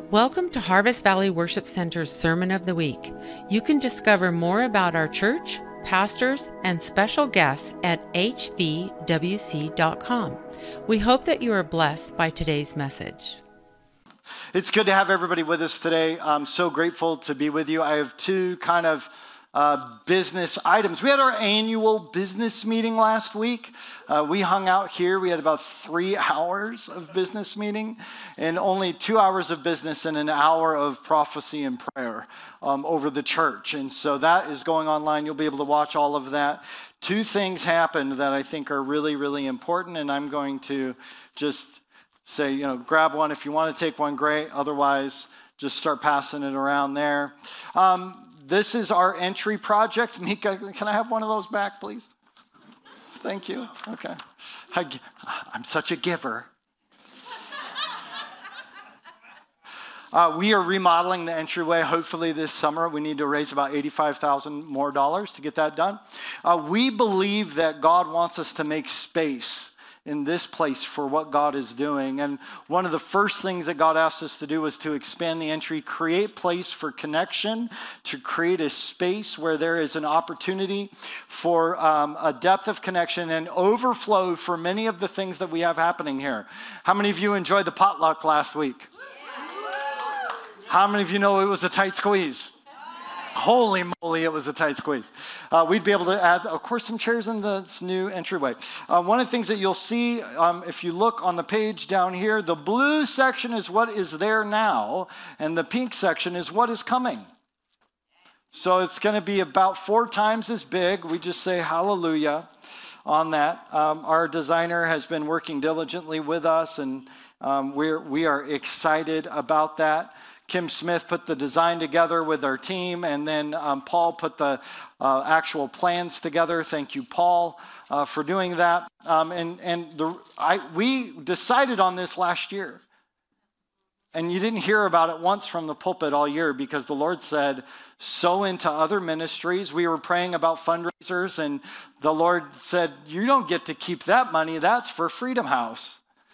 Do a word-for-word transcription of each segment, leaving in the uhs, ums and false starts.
Welcome to Harvest Valley Worship Center's Sermon of the Week. You can discover more about our church, pastors, and special guests at h v w c dot com. We hope that you are blessed by today's message. It's good to have everybody with us today. I'm so grateful to be with you. I have two kind of uh, business items. We had our annual business meeting last week. Uh, we hung out here. We had about three hours of business meeting and only two hours of business and an hour of prophecy and prayer um, over the church. And so that is going online. You'll be able to watch all of that. Two things happened that I think are really, really important, and I'm going to just say, you know, grab one. If you want to take one, great. Otherwise, just start passing it around there. Um, this is our entry project. Mika, can I have one of those back, please? Thank you. Okay. I, I'm such a giver. Uh, we are remodeling the entryway, hopefully this summer. We need to raise about eighty-five thousand dollars more dollars to get that done. Uh, we believe that God wants us to make space in this place for what God is doing. And one of the first things that God asked us to do was to expand the entry, create place for connection, to create a space where there is an opportunity for um, a depth of connection and overflow for many of the things that we have happening here. How many of you enjoyed the potluck last week? How many of you know it was a tight squeeze? Holy moly, it was a tight squeeze. Uh, we'd be able to add, of course, some chairs in this new entryway. Uh, one of the things that you'll see, um, if you look on the page down here, the blue section is what is there now, and the pink section is what is coming. So it's going to be about four times as big. We just say hallelujah on that. Um, our designer has been working diligently with us, and um, we're, we are excited about that. Kim Smith put the design together with our team, and then um, Paul put the uh, actual plans together. Thank you, Paul, uh, for doing that. Um, and and the, I, we decided on this last year, and you didn't hear about it once from the pulpit all year because the Lord said, sow into other ministries. We were praying about fundraisers, and the Lord said, you don't get to keep that money. That's for Freedom House.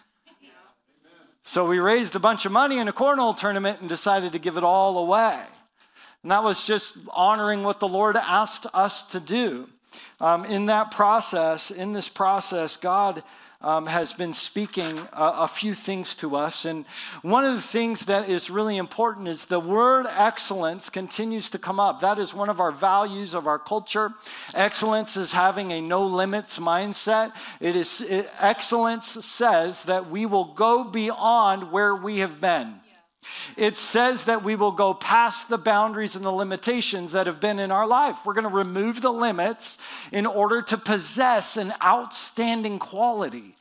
So we raised a bunch of money in a cornhole tournament and decided to give it all away. And that was just honoring what the Lord asked us to do. Um, in that process, in this process, God um, has been speaking a, a few things to us. And one of the things that is really important is the word excellence continues to come up. That is one of our values of our culture. Excellence is having a no limits mindset. It is it, excellence says that we will go beyond where we have been. It says that we will go past the boundaries and the limitations that have been in our life. We're going to remove the limits in order to possess an outstanding quality.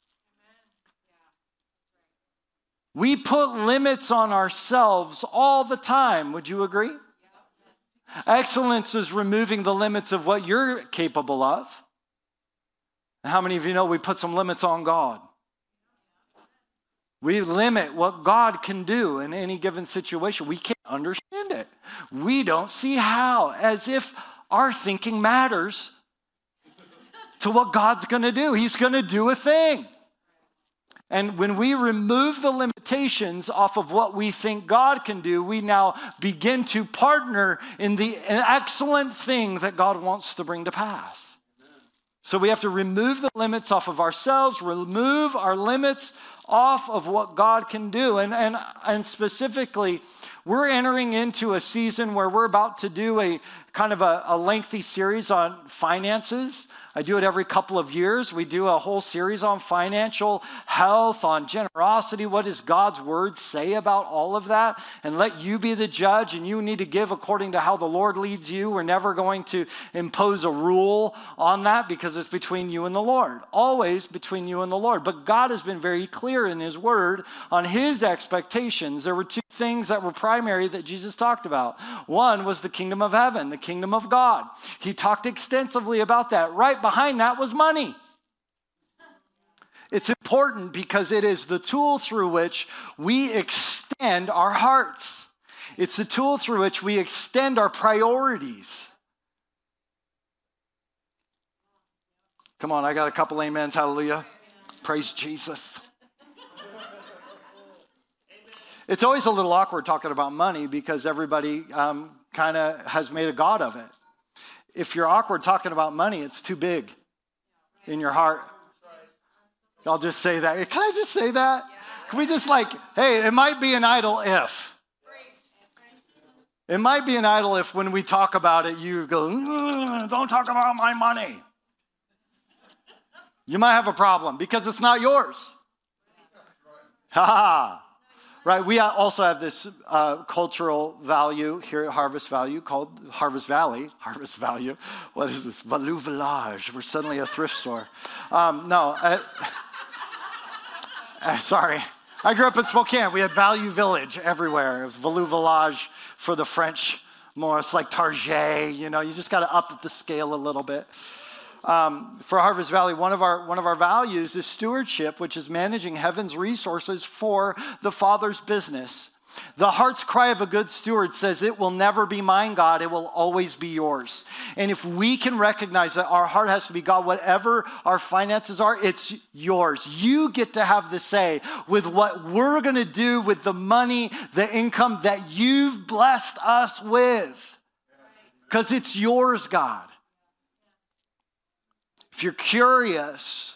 We put limits on ourselves all the time. Would you agree? Excellence is removing the limits of what you're capable of. How many of you know we put some limits on God? We limit what God can do in any given situation. We can't understand it. We don't see how, as if our thinking matters to what God's going to do. He's going to do a thing. And when we remove the limitations off of what we think God can do, we now begin to partner in the excellent thing that God wants to bring to pass. So we have to remove the limits off of ourselves, remove our limits off of what God can do. And, and, and specifically, we're entering into a season where we're about to do a kind of a, a lengthy series on finances. I do it every couple of years. We do a whole series on financial health, on generosity. What does God's word say about all of that? And let you be the judge, and you need to give according to how the Lord leads you. We're never going to impose a rule on that because it's between you and the Lord. Always between you and the Lord. But God has been very clear in his word on his expectations. There were two things that were primary that Jesus talked about. One was the kingdom of heaven, the kingdom of God. He talked extensively about that. Right behind that was money. It's important because it is the tool through which we extend our hearts. It's the tool through which we extend our priorities. Come on, I got a couple amens, hallelujah. Praise Jesus. It's always a little awkward talking about money because everybody um, kind of has made a god of it. If you're awkward talking about money, it's too big in your heart. I'll just say that. Can I just say that? Can we just like, hey, it might be an idol if. It might be an idol if when we talk about it, you go, don't talk about my money. You might have a problem because it's not yours. Ha ha. Right, we also have this uh, cultural value here at Harvest Value called Harvest Valley. Harvest Value. What is this? Value Village. We're suddenly a thrift store. Um, no, I, uh, sorry. I grew up in Spokane. We had Value Village everywhere. It was Value Village for the French. More, it's like Target. You know, you just got to up the scale a little bit. Um, for Harvest Valley, one of our one of our values is stewardship, which is managing heaven's resources for the Father's business. The heart's cry of a good steward says, it will never be mine, God. It will always be yours. And if we can recognize that our heart has to be, God, whatever our finances are, it's yours. You get to have the say with what we're going to do with the money, the income that you've blessed us with. Because it's yours, God. If you're curious,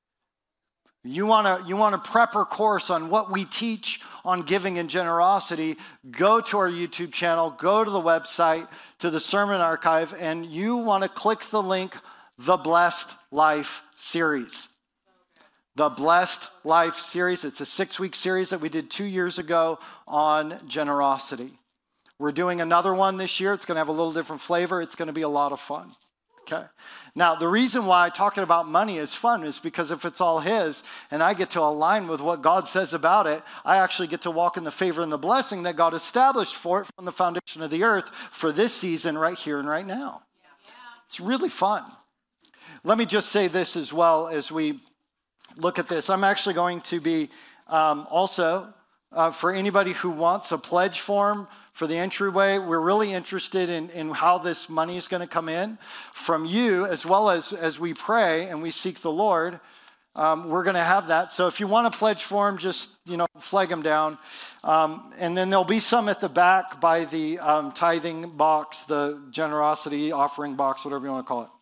you want to you want a prepper course on what we teach on giving and generosity, go to our YouTube channel, go to the website, to the sermon archive, and you want to click the link, The Blessed Life Series. The Blessed Life Series. It's a six-week series that we did two years ago on generosity. We're doing another one this year. It's going to have a little different flavor. It's going to be a lot of fun. Okay. Now, the reason why talking about money is fun is because if it's all his and I get to align with what God says about it, I actually get to walk in the favor and the blessing that God established for it from the foundation of the earth for this season right here and right now. It's really fun. Let me just say this as well as we look at this. I'm actually going to be um, also, uh, for anybody who wants a pledge form for the entryway, we're really interested in, in how this money is going to come in from you, as well as as we pray and we seek the Lord. Um, we're going to have that. So if you want a pledge form, just, you know, flag them down. Um, and then there'll be some at the back by the um, tithing box, the generosity offering box, whatever you want to call it.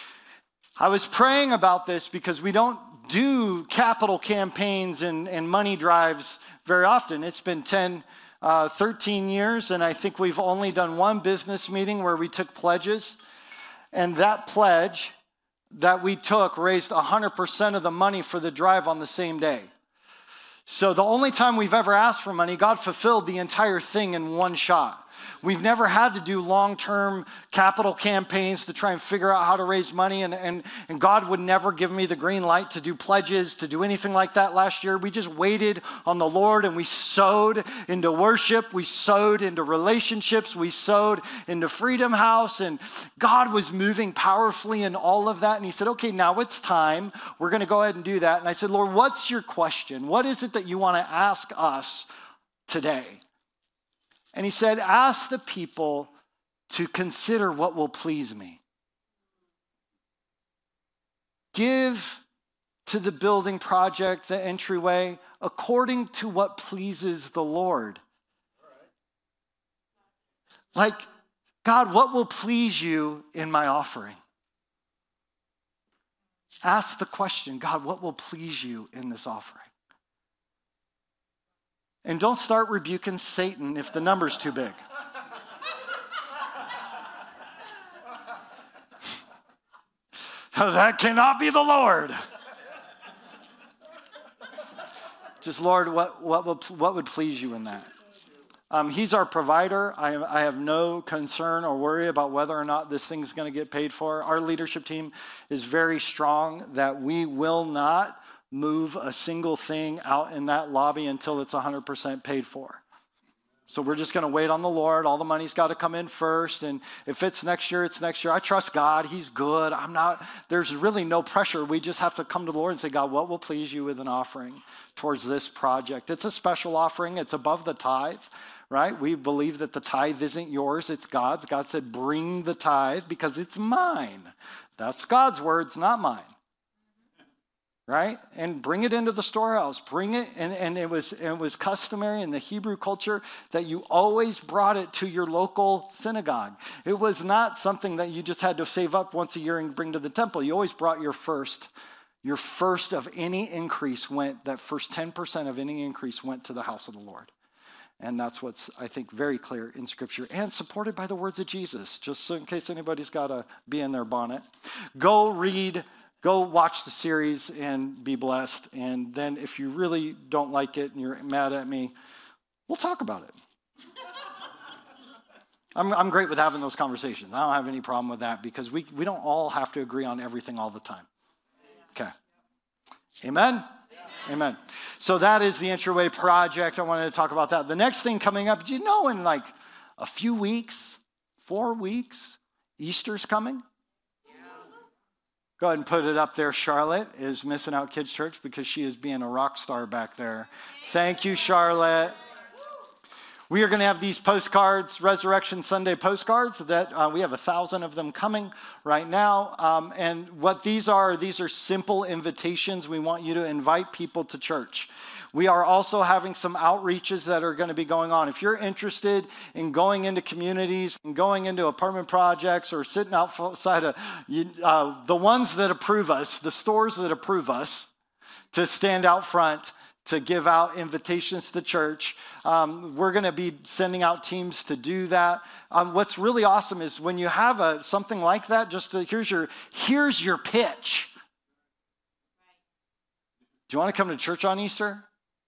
I was praying about this because we don't do capital campaigns and, and money drives very often. It's been ten Uh, thirteen years, and I think we've only done one business meeting where we took pledges, and that pledge that we took raised one hundred percent of the money for the drive on the same day. So the only time we've ever asked for money, God fulfilled the entire thing in one shot. We've never had to do long-term capital campaigns to try and figure out how to raise money, and, and, and God would never give me the green light to do pledges, to do anything like that last year. We just waited on the Lord, and we sowed into worship. We sowed into relationships. We sowed into Freedom House, and God was moving powerfully in all of that, and he said, okay, now it's time. We're going to go ahead and do that. And I said, Lord, what's your question? What is it that you want to ask us today? And he said, ask the people to consider what will please me. Give to the building project, the entryway, according to what pleases the Lord. Like, God, what will please you in my offering? Ask the question, God, what will please you in this offering? And don't start rebuking Satan if the number's too big. That cannot be the Lord. Just, Lord, what, what, will, what would please you in that? Um, he's our provider. I, I have no concern or worry about whether or not this thing's going to get paid for. Our leadership team is very strong that we will not move a single thing out in that lobby until it's one hundred percent paid for. So we're just going to wait on the Lord. All the money's got to come in first. And if it's next year, it's next year. I trust God. He's good. I'm not, there's really no pressure. We just have to come to the Lord and say, God, what will please you with an offering towards this project? It's a special offering. It's above the tithe, right? We believe that the tithe isn't yours. It's God's. God said, bring the tithe because it's mine. That's God's words, not mine. right? And bring it into the storehouse. Bring it, and, and it was it was customary in the Hebrew culture that you always brought it to your local synagogue. It was not something that you just had to save up once a year and bring to the temple. You always brought your first. Your first of any increase went, that first ten percent of any increase went to the house of the Lord. And that's what's, I think, very clear in Scripture and supported by the words of Jesus, just so in case anybody's got to be in their bonnet. Go read, go watch the series and be blessed. And then if you really don't like it and you're mad at me, we'll talk about it. I'm, I'm great with having those conversations. I don't have any problem with that because we, we don't all have to agree on everything all the time. Okay. Amen? Yeah. Amen. So that is the Entryway Project. I wanted to talk about that. The next thing coming up, do you know in like a few weeks, four weeks, Easter's coming? Yeah. Go ahead and put it up there. Charlotte is missing out Kids Church because she is being a rock star back there. Thank you, Charlotte. We are going to have these postcards, Resurrection Sunday postcards, that uh, we have a thousand of them coming right now. Um, and what these are, these are simple invitations. We want you to invite people to church. We are also having some outreaches that are going to be going on. If you're interested in going into communities and going into apartment projects or sitting outside of uh, the ones that approve us, the stores that approve us to stand out front, to give out invitations to church. Um, we're going to be sending out teams to do that. Um, what's really awesome is when you have a something like that, just to, here's your here's your pitch. Do you want to come to church on Easter?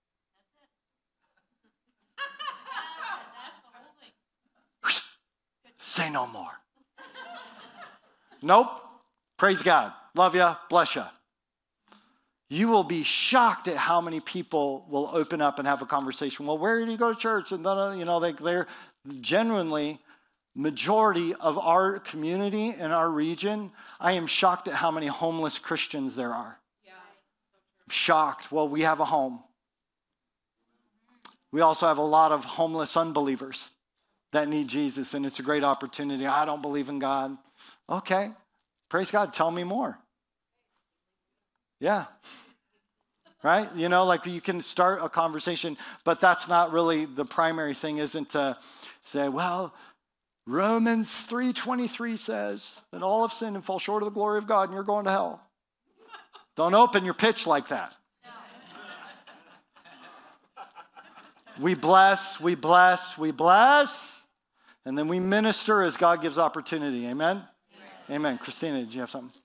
Say no more. Nope. Praise God. Love you. Bless you. You will be shocked at how many people will open up and have a conversation. Well, where do you go to church? And you know, they, they're genuinely majority of our community in our region. I am shocked at how many homeless Christians there are. Yeah. I'm shocked. Well, we have a home. We also have a lot of homeless unbelievers that need Jesus, and it's a great opportunity. I don't believe in God. Okay, praise God. Tell me more. Yeah. Right? You know, like you can start a conversation, but that's not really the primary thing, isn't to say, well, Romans three twenty-three says that all have sinned and fall short of the glory of God and you're going to hell. Don't open your pitch like that. We bless, we bless, we bless, and then we minister as God gives opportunity. Amen? Amen. Amen. Christina, did you have something?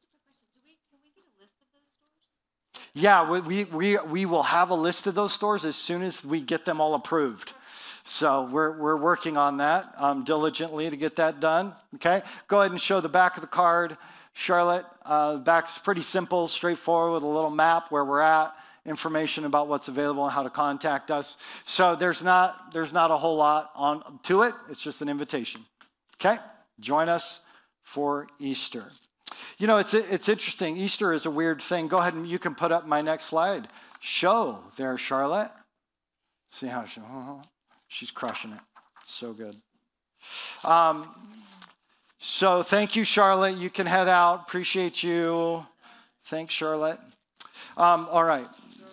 Yeah, we, we we will have a list of those stores as soon as we get them all approved. So we're we're working on that um, diligently to get that done. Okay, go ahead and show the back of the card, Charlotte. Uh, the back's pretty simple, straightforward, with a little map where we're at, information about what's available and how to contact us. So there's not there's not a whole lot on to it. It's just an invitation. Okay, join us for Easter. You know, it's it's interesting. Easter is a weird thing. Go ahead and you can put up my next slide. Show there, Charlotte. See how she, uh, she's crushing it. It's so good. Um, so thank you, Charlotte. You can head out. Appreciate you. Thanks, Charlotte. Um, all right.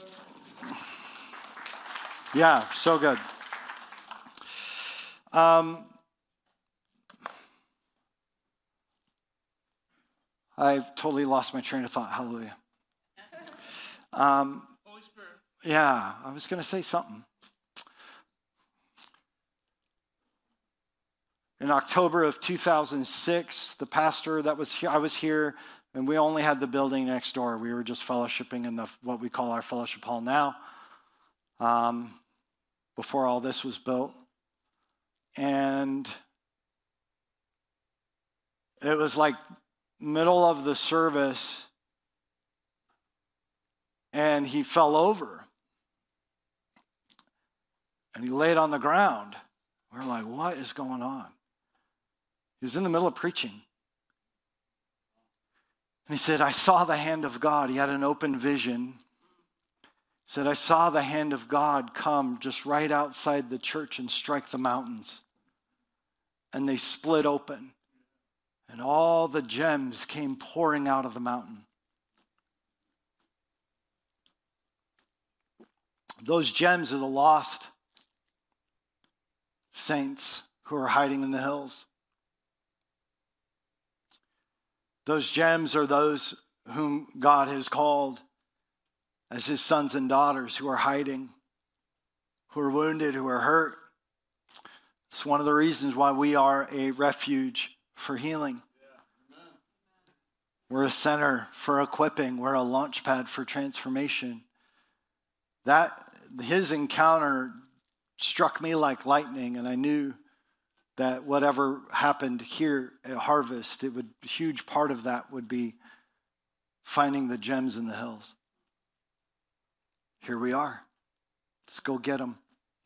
Yeah, so good. Um, I've totally lost my train of thought. Hallelujah. Um, Holy Spirit. Yeah, I was going to say something. In October of two thousand six, the pastor that was here, I was here, and we only had the building next door. We were just fellowshipping in the what we call our fellowship hall now, um, before all this was built. And it was like middle of the service, and he fell over. And he laid on the ground. We're like, what is going on? He was in the middle of preaching. And he said, I saw the hand of God. He had an open vision. He said, I saw the hand of God come just right outside the church and strike the mountains. And they split open. And all the gems came pouring out of the mountain. Those gems are the lost saints who are hiding in the hills. Those gems are those whom God has called as his sons and daughters who are hiding, who are wounded, who are hurt. It's one of the reasons why we are a refuge for healing. We're a center for equipping. We're a launch pad for transformation. That, his encounter struck me like lightning, and I knew that whatever happened here at Harvest, it would, a huge part of that would be finding the gems in the hills. Here we are. Let's go get them.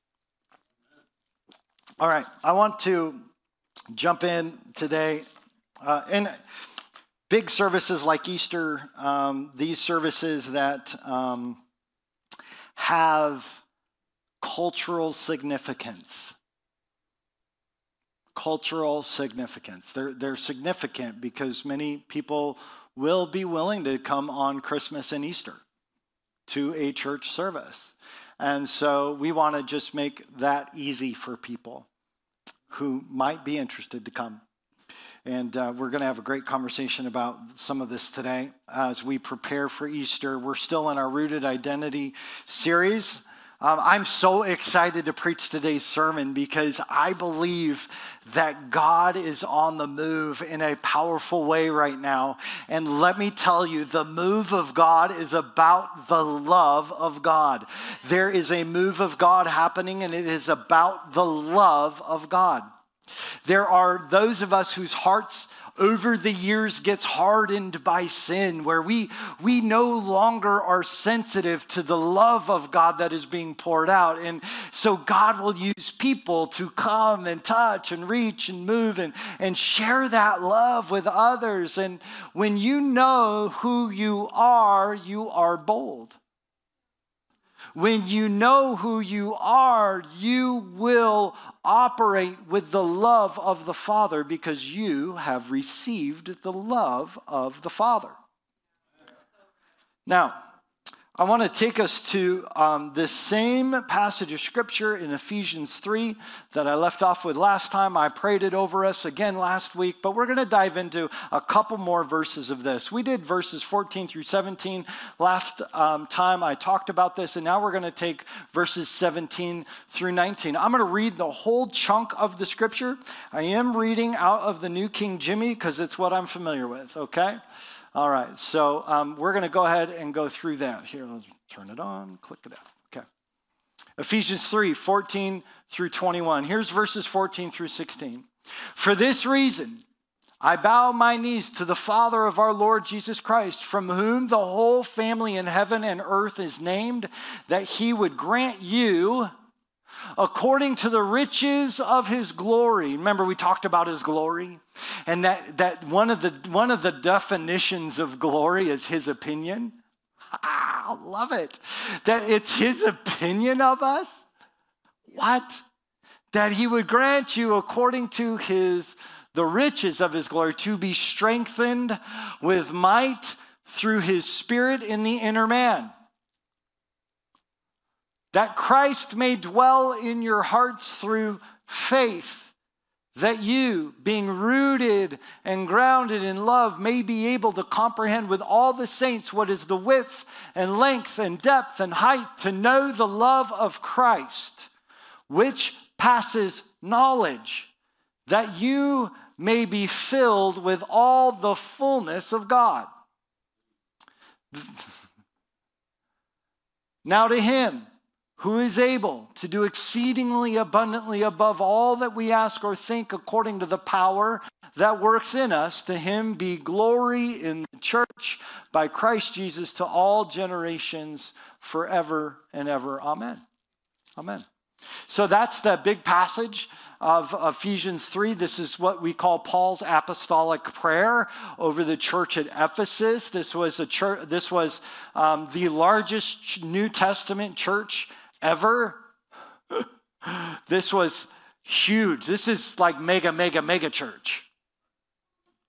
All right, I want to jump in today. Uh, and big services like Easter, um, these services that um, have cultural significance. Cultural significance. They're, they're significant because many people will be willing to come on Christmas and Easter to a church service. And so we want to just make that easy for people who might be interested to come. And uh, we're going to have a great conversation about some of this today as we prepare for Easter. We're still in our Rooted Identity series. Um, I'm so excited to preach today's sermon because I believe that God is on the move in a powerful way right now. And let me tell you, the move of God is about the love of God. There is a move of God happening, and it is about the love of God. There are those of us whose hearts over the years gets hardened by sin, where we, we no longer are sensitive to the love of God that is being poured out. And so God will use people to come and touch and reach and move and, and share that love with others. And when you know who you are, you are bold. When you know who you are, you will operate with the love of the Father because you have received the love of the Father. Now, I want to take us to um, this same passage of Scripture in Ephesians three that I left off with last time. I prayed it over us again last week, but we're going to dive into a couple more verses of this. We did verses fourteen through seventeen last um, time. I talked about this, and now we're going to take verses seventeen through nineteen. I'm going to read the whole chunk of the Scripture. I am reading out of the New King Jimmy because it's what I'm familiar with, okay? All right, so um, we're going to go ahead and go through that. Here, let's turn it on, click it out. Okay. Ephesians three, fourteen through twenty-one. Here's verses fourteen through sixteen. For this reason, I bow my knees to the Father of our Lord Jesus Christ, from whom the whole family in heaven and earth is named, that he would grant you, according to the riches of his glory. Remember, we talked about his glory, and that, that one of the one of the definitions of glory is his opinion. I love it. That it's his opinion of us. What? That he would grant you according to his the riches of his glory to be strengthened with might through his Spirit in the inner man, that Christ may dwell in your hearts through faith, that you, being rooted and grounded in love, may be able to comprehend with all the saints what is the width and length and depth and height, to know the love of Christ, which passes knowledge, that you may be filled with all the fullness of God. Now to him who is able to do exceedingly abundantly above all that we ask or think, according to the power that works in us, to him be glory in the church by Christ Jesus to all generations forever and ever. Amen. Amen. So that's the big passage of Ephesians three. This is what we call Paul's apostolic prayer over the church at Ephesus. This was a church. This was um, the largest New Testament church ever. This was huge. This is like mega, mega, mega church.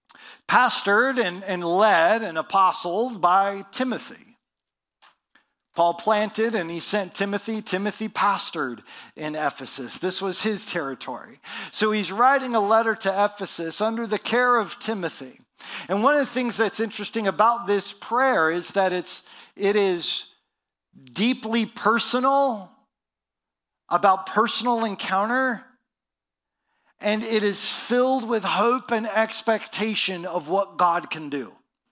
Pastored and, and led and apostled by Timothy. Paul planted and he sent Timothy. Timothy pastored in Ephesus. This was his territory. So he's writing a letter to Ephesus under the care of Timothy. And one of the things that's interesting about this prayer is that it's, it is deeply personal, about personal encounter, and it is filled with hope and expectation of what God can do.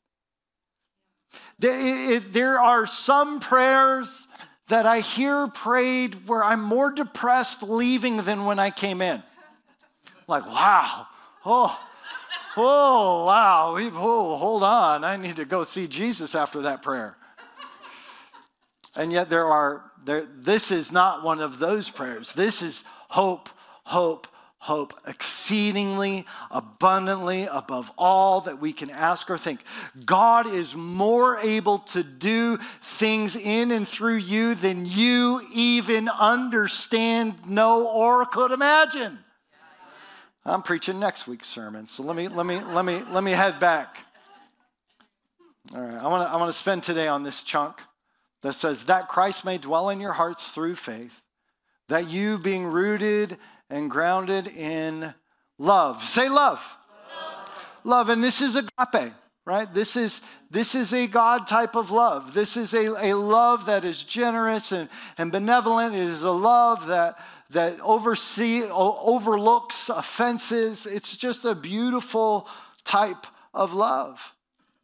There, it, there are some prayers that I hear prayed where I'm more depressed leaving than when I came in. Like, wow, oh, oh, wow, oh, hold on, I need to go see Jesus after that prayer. And yet there are, there, this is not one of those prayers. This is hope, hope, hope, exceedingly, abundantly, above all that we can ask or think. God is more able to do things in and through you than you even understand, know, or could imagine. I'm preaching next week's sermon, so let me let me let me let me head back. All right, I want to I want to spend today on this chunk that says that Christ may dwell in your hearts through faith, that you being rooted and grounded in love. Say love. Love. Love. And this is agape, right? This is this is a God type of love. This is a, a love that is generous and, and benevolent. It is a love that, that oversee, overlooks offenses. It's just a beautiful type of love.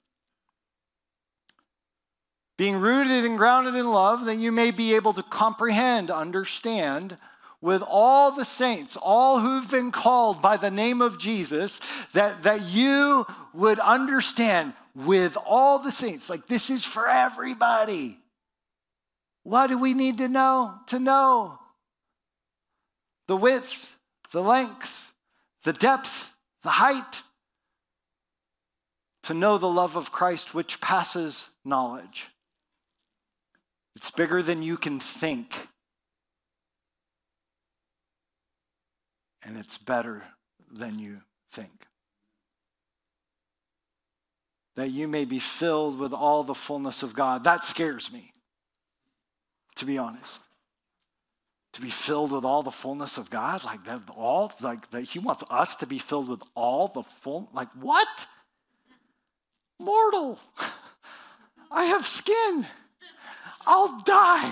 Being rooted and grounded in love, that you may be able to comprehend, understand, with all the saints, all who've been called by the name of Jesus, that, that you would understand with all the saints. Like, this is for everybody. What do we need to know? To know the width, the length, the depth, the height. To know the love of Christ which passes knowledge. It's bigger than you can think. And it's better than you think. That you may be filled with all the fullness of God. That scares me, to be honest. To be filled with all the fullness of God, like that, all, like that He wants us to be filled with all the full, like what? Mortal. I have skin. I'll die.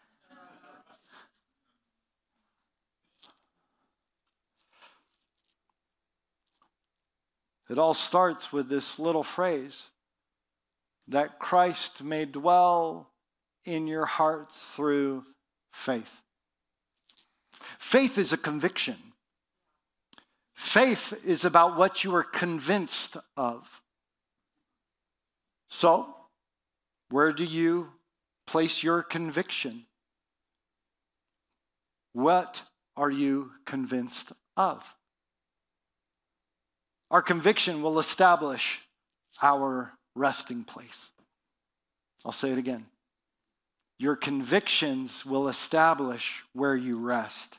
It all starts with this little phrase, that Christ may dwell in your hearts through faith. Faith is a conviction. Faith is about what you are convinced of. So, where do you place your conviction? What are you convinced of? Our conviction will establish our resting place. I'll say it again. Your convictions will establish where you rest.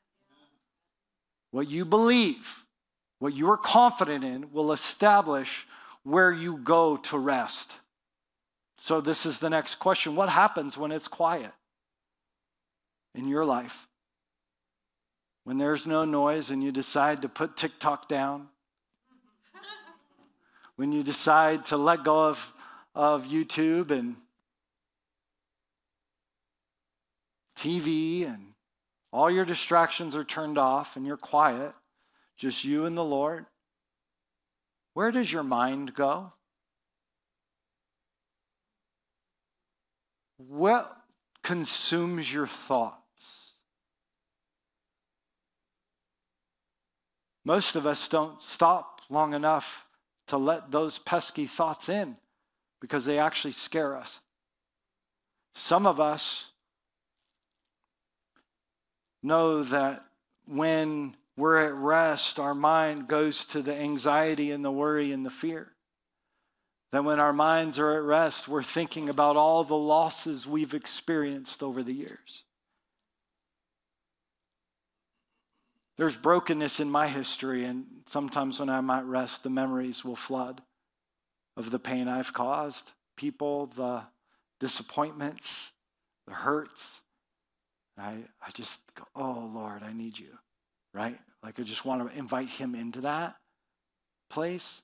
What you believe, what you are confident in, will establish where you go to rest. So this is the next question. What happens when it's quiet in your life? When there's no noise and you decide to put TikTok down? When you decide to let go of, of YouTube and T V and all your distractions are turned off and you're quiet, just you and the Lord, where does your mind go? What consumes your thoughts? Most of us don't stop long enough to let those pesky thoughts in because they actually scare us. Some of us know that when we're at rest, our mind goes to the anxiety and the worry and the fear. That when our minds are at rest, we're thinking about all the losses we've experienced over the years. There's brokenness in my history, and sometimes when I'm at rest, the memories will flood of the pain I've caused, people, the disappointments, the hurts. I, I just go, oh, Lord, I need you, right? Like I just want to invite him into that place.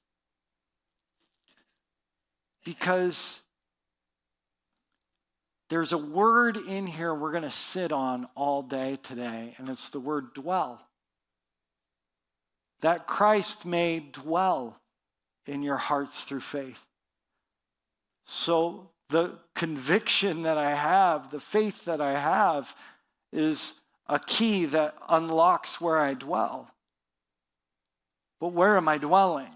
Because there's a word in here we're going to sit on all day today, and it's the word dwell. That Christ may dwell in your hearts through faith. So the conviction that I have, the faith that I have, is a key that unlocks where I dwell. But where am I dwelling?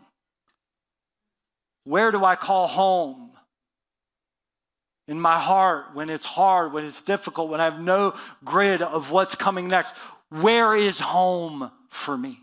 Where do I call home? In my heart, when it's hard, when it's difficult, when I have no grid of what's coming next, where is home for me?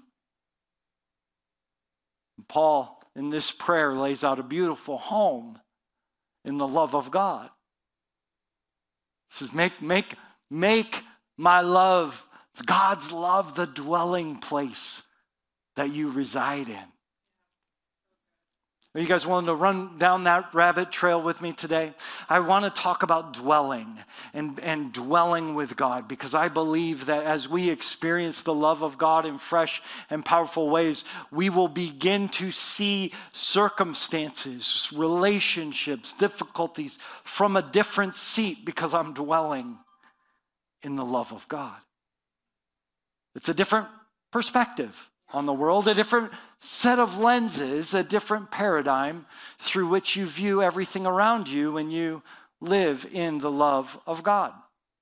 Paul, in this prayer, lays out a beautiful home in the love of God. He says, make, make, make my love, God's love, the dwelling place that you reside in. Are you guys willing to run down that rabbit trail with me today? I want to talk about dwelling and, and dwelling with God, because I believe that as we experience the love of God in fresh and powerful ways, we will begin to see circumstances, relationships, difficulties from a different seat, because I'm dwelling in the love of God. It's a different perspective on the world, a different set of lenses, a different paradigm through which you view everything around you when you live in the love of God.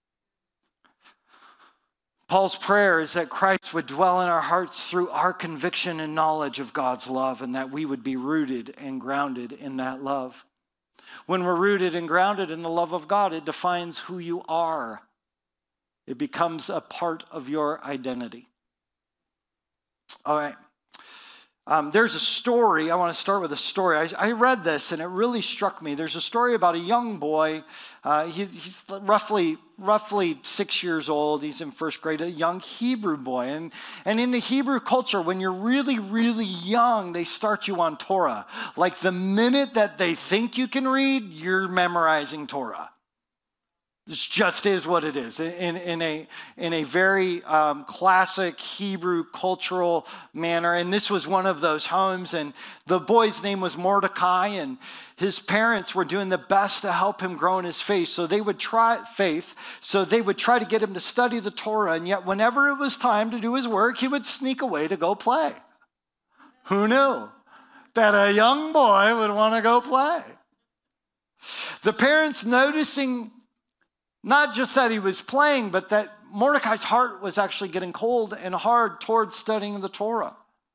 Paul's prayer is that Christ would dwell in our hearts through our conviction and knowledge of God's love, and that we would be rooted and grounded in that love. When we're rooted and grounded in the love of God, it defines who you are. It becomes a part of your identity. All right. Um, there's a story. I want to start with a story. I, I read this and it really struck me. There's a story about a young boy. Uh, he, he's roughly roughly six years old. He's in first grade, a young Hebrew boy. And, and in the Hebrew culture, when you're really, really young, they start you on Torah. Like the minute that they think you can read, you're memorizing Torah. This just is what it is in, in, a, in a very um, classic Hebrew cultural manner. And this was one of those homes. And the boy's name was Mordecai. And his parents were doing the best to help him grow in his faith. So they would try faith. So they would try to get him to study the Torah. And yet whenever it was time to do his work, he would sneak away to go play. Who knew that a young boy would want to go play? The parents, noticing not just that he was playing, but that Mordecai's heart was actually getting cold and hard towards studying the Torah.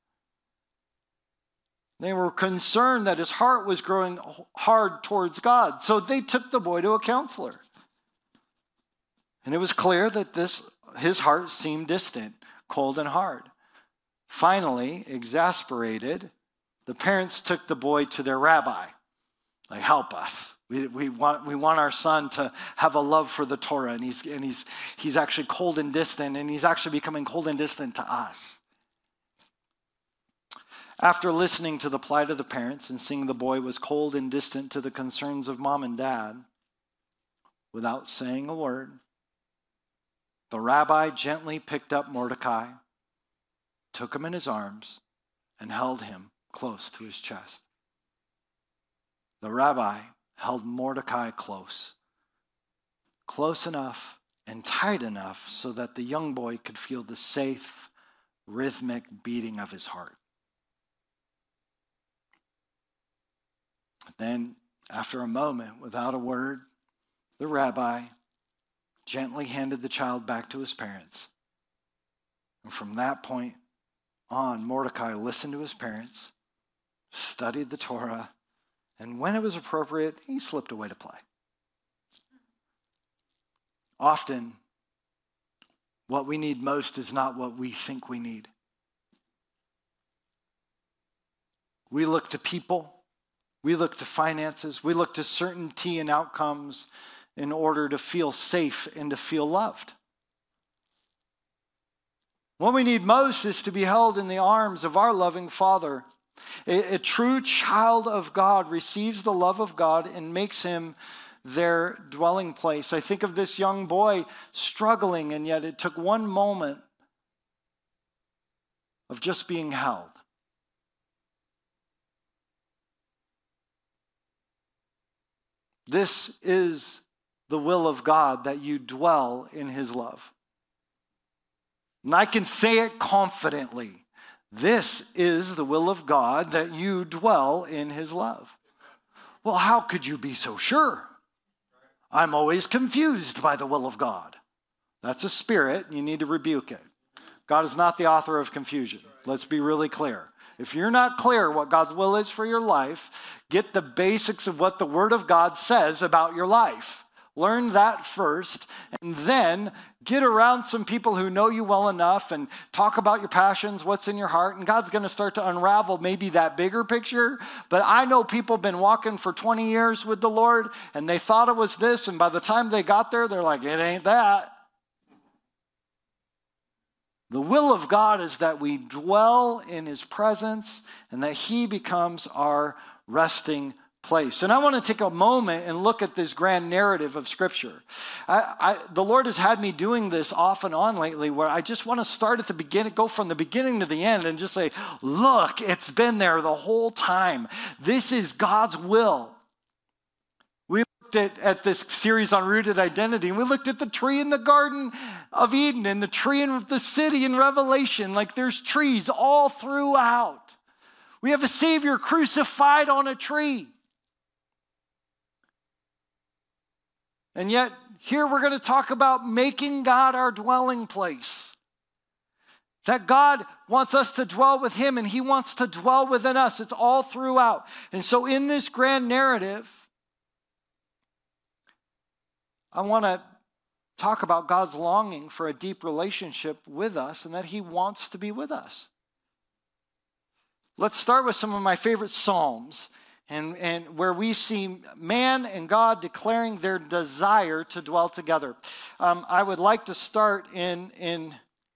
They were concerned that his heart was growing hard towards God. So they took the boy to a counselor. And it was clear that this his heart seemed distant, cold and hard. Finally, exasperated, the parents took the boy to their rabbi. Like, help us. We, we want we want our son to have a love for the Torah, and he's and he's he's actually cold and distant, and he's actually becoming cold and distant to us. After listening to the plight of the parents and seeing the boy was cold and distant to the concerns of mom and dad, without saying a word, the rabbi gently picked up Mordecai, took him in his arms, and held him close to his chest. The rabbi held Mordecai close, close enough and tight enough so that the young boy could feel the safe, rhythmic beating of his heart. Then, after a moment, without a word, the rabbi gently handed the child back to his parents. And from that point on, Mordecai listened to his parents, studied the Torah, and when it was appropriate, he slipped away to play. Often, what we need most is not what we think we need. We look to people, we look to finances, we look to certainty and outcomes in order to feel safe and to feel loved. What we need most is to be held in the arms of our loving Father. A, a true child of God receives the love of God and makes him their dwelling place. I think of this young boy struggling, and yet it took one moment of just being held. This is the will of God, that you dwell in his love. And I can say it confidently. This is the will of God, that you dwell in his love. Well, how could you be so sure? I'm always confused by the will of God. That's a spirit. You need to rebuke it. God is not the author of confusion. Let's be really clear. If you're not clear what God's will is for your life, get the basics of what the Word of God says about your life. Learn that first, and then get around some people who know you well enough and talk about your passions, what's in your heart, and God's going to start to unravel maybe that bigger picture. But I know people have been walking for twenty years with the Lord, and they thought it was this, and by the time they got there, they're like, it ain't that. The will of God is that we dwell in his presence and that he becomes our resting place. And I want to take a moment and look at this grand narrative of Scripture. I, I, the Lord has had me doing this off and on lately, where I just want to start at the beginning, go from the beginning to the end and just say, look, it's been there the whole time. This is God's will. We looked at, at this series on rooted identity, and we looked at the tree in the Garden of Eden and the tree in the city in Revelation. Like, there's trees all throughout. We have a Savior crucified on a tree. And yet, here we're going to talk about making God our dwelling place. That God wants us to dwell with him, and he wants to dwell within us. It's all throughout. And so in this grand narrative, I want to talk about God's longing for a deep relationship with us, and that he wants to be with us. Let's start with some of my favorite Psalms, and, and where we see man and God declaring their desire to dwell together. Um, I would like to start in, in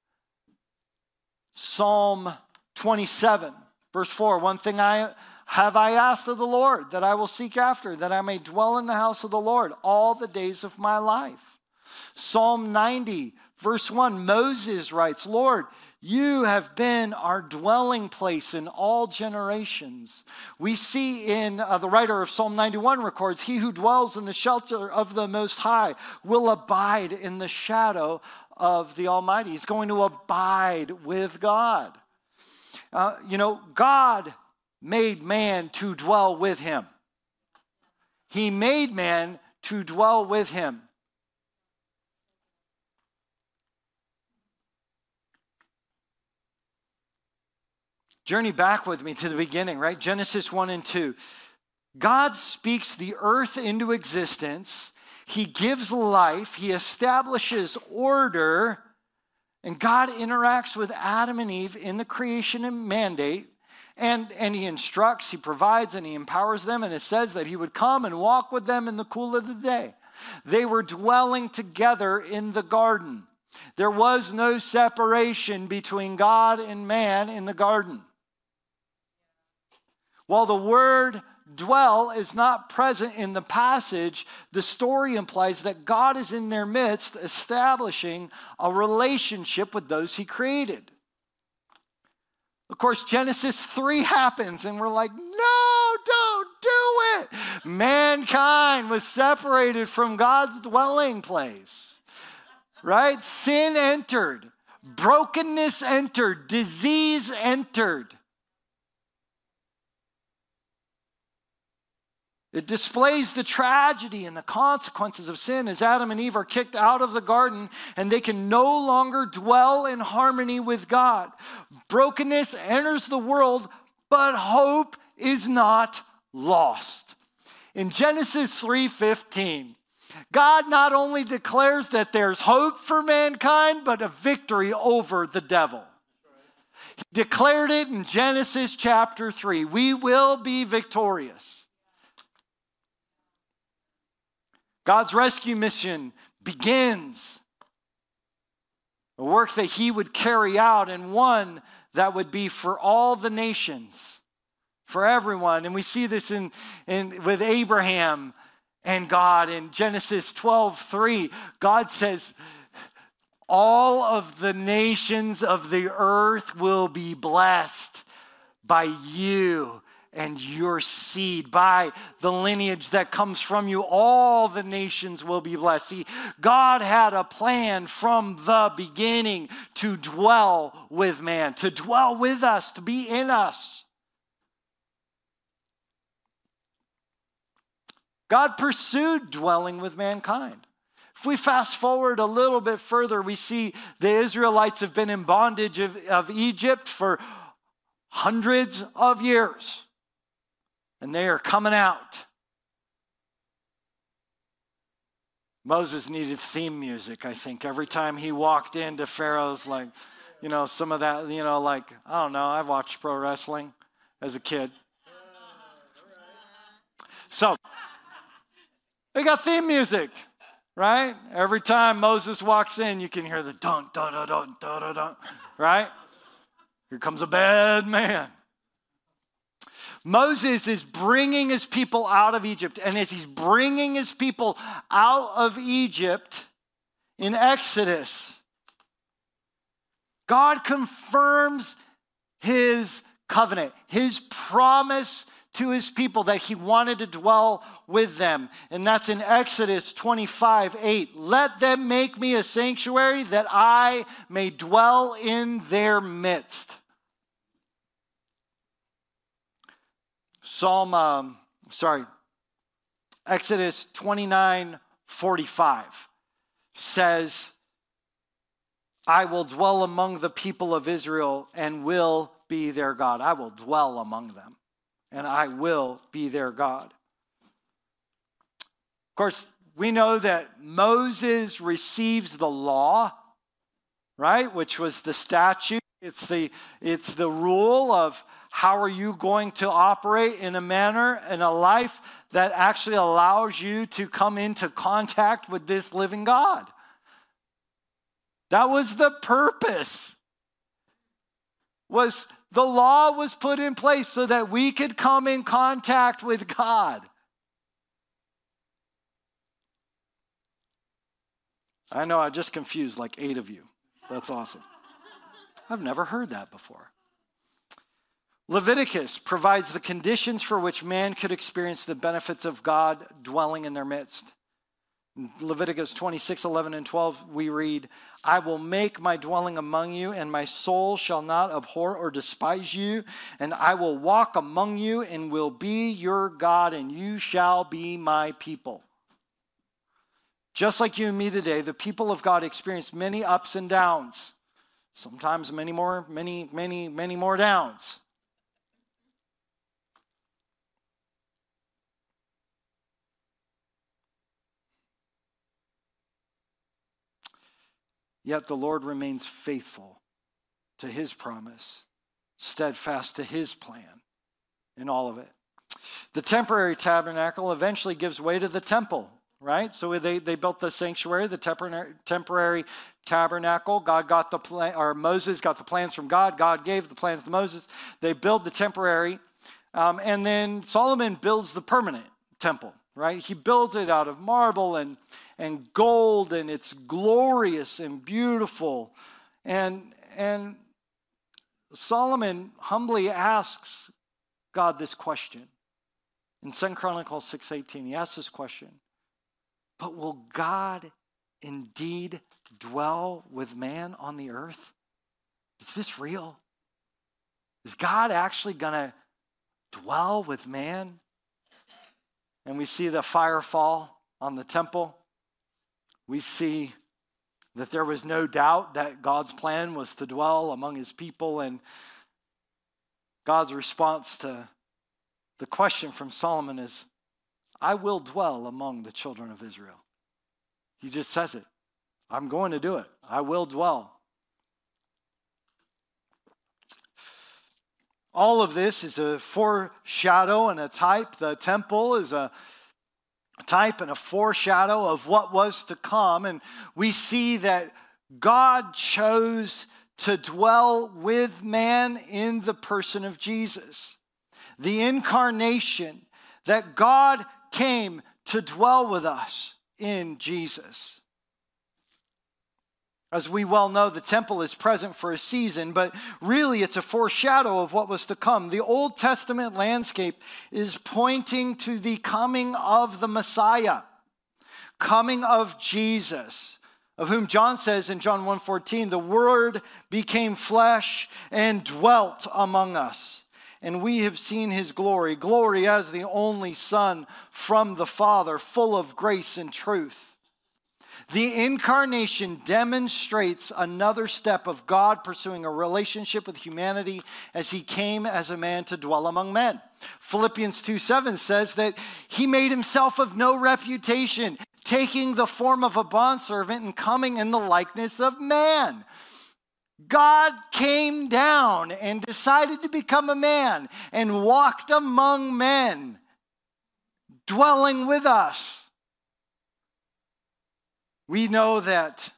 Psalm twenty-seven, verse four. One thing I have I asked of the Lord, that I will seek after, that I may dwell in the house of the Lord all the days of my life. Psalm ninety, verse one, Moses writes, Lord, you have been our dwelling place in all generations. We see in uh, the writer of Psalm ninety-one records, he who dwells in the shelter of the Most High will abide in the shadow of the Almighty. He's going to abide with God. Uh, you know, God made man to dwell with him. He made man to dwell with him. Journey back with me to the beginning, right? Genesis one and two. God speaks the earth into existence. He gives life. He establishes order. And God interacts with Adam and Eve in the creation and mandate. And, and he instructs, he provides, and he empowers them. And it says that he would come and walk with them in the cool of the day. They were dwelling together in the garden. There was no separation between God and man in the garden. While the word dwell is not present in the passage, the story implies that God is in their midst, establishing a relationship with those he created. Of course, Genesis three happens, and we're like, no, don't do it. Mankind was separated from God's dwelling place, right? Sin entered, brokenness entered, disease entered. It displays the tragedy and the consequences of sin as Adam and Eve are kicked out of the garden and they can no longer dwell in harmony with God. Brokenness enters the world, but hope is not lost. In Genesis three fifteen, God not only declares that there's hope for mankind, but a victory over the devil. He declared it in Genesis chapter three. We will be victorious. God's rescue mission begins. A work that he would carry out, and one that would be for all the nations, for everyone. And we see this in, in with Abraham And God, in Genesis twelve three, God says, all of the nations of the earth will be blessed by you and your seed, by the lineage that comes from you. All the nations will be blessed. See, God had a plan from the beginning to dwell with man, to dwell with us, to be in us. God pursued dwelling with mankind. If we fast forward a little bit further, we see the Israelites have been in bondage of, of Egypt for hundreds of years. And they are coming out. Moses needed theme music, I think. Every time he walked into Pharaoh's, like, you know, some of that, you know, like, I don't know, I watched pro wrestling as a kid. So, they got theme music, right? Every time Moses walks in, you can hear the dun, dun, dun, dun, dun, dun, dun, right? Here comes a bad man. Moses is bringing his people out of Egypt. And as he's bringing his people out of Egypt in Exodus, God confirms his covenant, his promise to his people that he wanted to dwell with them. And that's in Exodus twenty-five eight. Let them make me a sanctuary that I may dwell in their midst. Psalm, um, sorry, Exodus twenty-nine forty-five says, I will dwell among the people of Israel and will be their God. I will dwell among them and I will be their God. Of course, we know that Moses receives the law, right? Which was the statute. It's the, it's the rule of how are you going to operate in a manner, in a life that actually allows you to come into contact with this living God. That was the purpose. Was the law was put in place so that we could come in contact with God. I know I just confused like eight of you. That's awesome. I've never heard that before. Leviticus provides the conditions for which man could experience the benefits of God dwelling in their midst. In Leviticus twenty-six, eleven, and twelve, we read, I will make my dwelling among you, and my soul shall not abhor or despise you, and I will walk among you and will be your God, and you shall be my people. Just like you and me today, the people of God experience many ups and downs. Sometimes many more, many, many, many more downs. Yet the Lord remains faithful to his promise, steadfast to his plan in all of it. The temporary tabernacle eventually gives way to the temple, right? So they, they built the sanctuary, the temporary, temporary tabernacle. God got the plan, or Moses got the plans from God. God gave the plans to Moses. They build the temporary, um, and then Solomon builds the permanent temple, right? He builds it out of marble and and gold, and it's glorious and beautiful. And, and Solomon humbly asks God this question. In Second Chronicles six eighteen, he asks this question, but will God indeed dwell with man on the earth? Is this real? Is God actually going to dwell with man? And we see the fire fall on the temple. We see that there was no doubt that God's plan was to dwell among his people, and God's response to the question from Solomon is, I will dwell among the children of Israel. He just says it. I'm going to do it. I will dwell. All of this is a foreshadow and a type. The temple is a type and a foreshadow of what was to come. And we see that God chose to dwell with man in the person of Jesus. The incarnation, that God came to dwell with us in Jesus. As we well know, the temple is present for a season, but really it's a foreshadow of what was to come. The Old Testament landscape is pointing to the coming of the Messiah, coming of Jesus, of whom John says in John one fourteen, the Word became flesh and dwelt among us. And we have seen his glory, glory as the only Son from the Father, full of grace and truth. The incarnation demonstrates another step of God pursuing a relationship with humanity as he came as a man to dwell among men. Philippians two seven says that he made himself of no reputation, taking the form of a bondservant and coming in the likeness of man. God came down and decided to become a man and walked among men, dwelling with us. We know that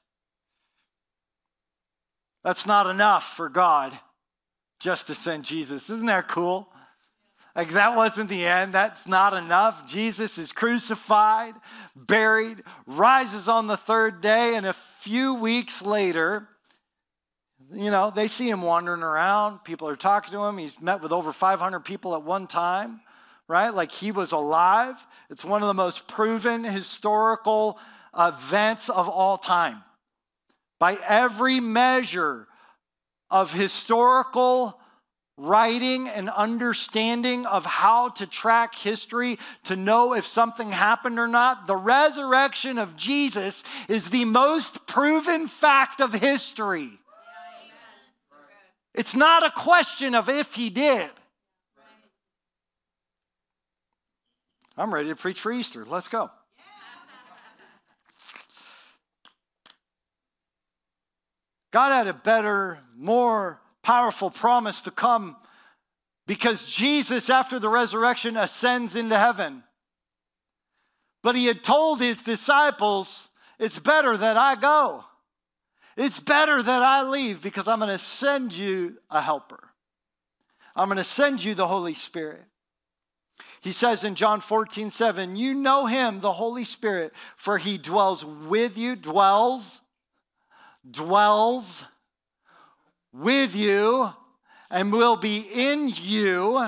that's not enough for God just to send Jesus. Isn't that cool? Like that wasn't the end. That's not enough. Jesus is crucified, buried, rises on the third day, and a few weeks later, you know, they see him wandering around. People are talking to him. He's met with over five hundred people at one time, right? Like he was alive. It's one of the most proven historical events of all time. By every measure of historical writing and understanding of how to track history to know if something happened or not, the resurrection of Jesus is the most proven fact of history. It's not a question of if he did. I'm ready to preach for Easter. Let's go. God had a better, more powerful promise to come because Jesus, after the resurrection, ascends into heaven. But he had told his disciples, it's better that I go. It's better that I leave because I'm going to send you a helper. I'm going to send you the Holy Spirit. He says in John fourteen seven, you know him, the Holy Spirit, for he dwells with you, dwells, dwells with you, and will be in you.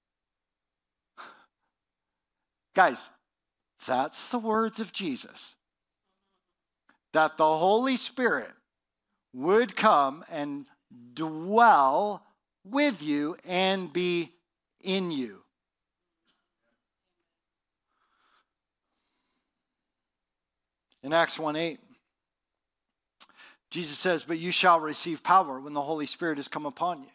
Guys, that's the words of Jesus. That the Holy Spirit would come and dwell with you and be in you. In Acts one eight, Jesus says, but you shall receive power when the Holy Spirit has come upon you.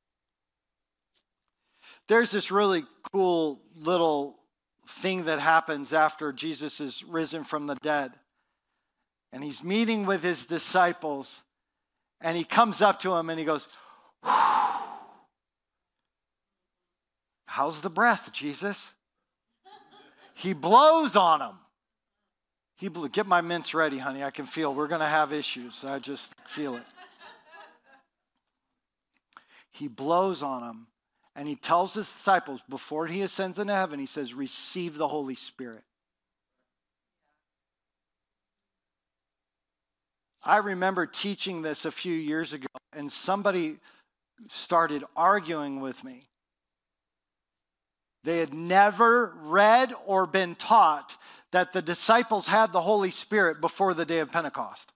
There's this really cool little thing that happens after Jesus is risen from the dead. And he's meeting with his disciples. And he comes up to him and he goes, how's the breath, Jesus? He blows on him. He blew, get my mints ready, honey. I can feel we're going to have issues. I just feel it. He blows on him. And he tells his disciples before he ascends into heaven, he says, receive the Holy Spirit. I remember teaching this a few years ago, and somebody started arguing with me. They had never read or been taught that the disciples had the Holy Spirit before the day of Pentecost.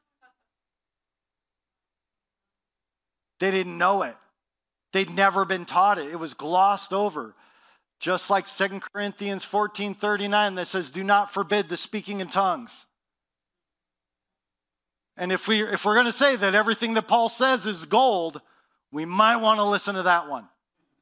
They didn't know it. They'd never been taught it. It was glossed over. Just like Second Corinthians fourteen thirty-nine that says, do not forbid the speaking in tongues. And if, we, if we're going to say that everything that Paul says is gold, we might want to listen to that one.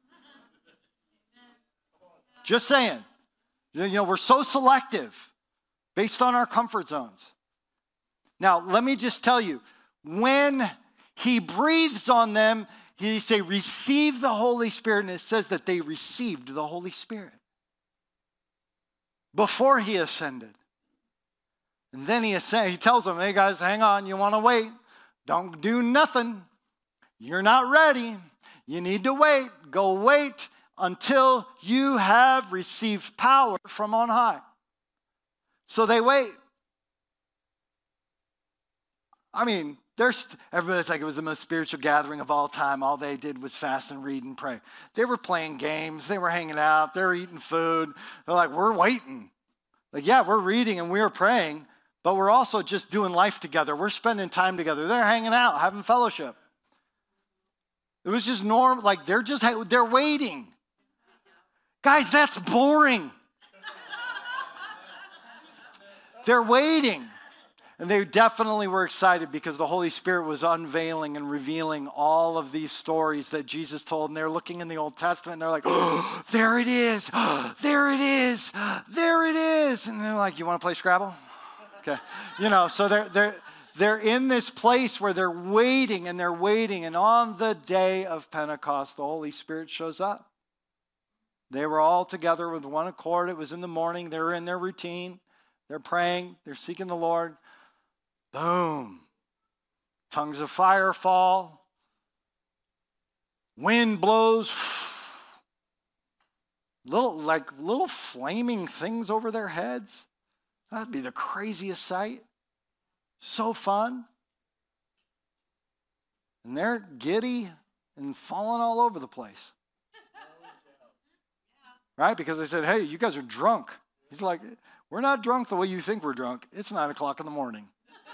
Just saying. You know, we're so selective based on our comfort zones. Now, let me just tell you, when he breathes on them, he say, receive the Holy Spirit, and it says that they received the Holy Spirit before he ascended. And then he ascended, he tells them, hey guys, hang on, you want to wait. Don't do nothing. You're not ready. You need to wait. Go wait until you have received power from on high. So they wait. I mean, there's everybody's like it was the most spiritual gathering of all time. All they did was fast and read and pray. They were playing games. They were hanging out. They were eating food. They're like, we're waiting. Like, yeah, we're reading and we're praying, but we're also just doing life together. We're spending time together. They're hanging out, having fellowship. It was just normal. Like, they're just, they're waiting. Guys, that's boring. They're waiting. And they definitely were excited because the Holy Spirit was unveiling and revealing all of these stories that Jesus told. And they're looking in the Old Testament and they're like, oh, there it is. Oh, there it is. There it is. And they're like, you want to play Scrabble? Okay. You know, so they're, they're, they're in this place where they're waiting and they're waiting. And on the day of Pentecost, the Holy Spirit shows up. They were all together with one accord. It was in the morning. They were in their routine. They're praying. They're seeking the Lord. Boom. Tongues of fire fall. Wind blows. Little, like little flaming things over their heads. That'd be the craziest sight. So fun. And they're giddy and falling all over the place. Right? Because they said, hey, you guys are drunk. He's like, we're not drunk the way you think we're drunk. It's nine o'clock in the morning.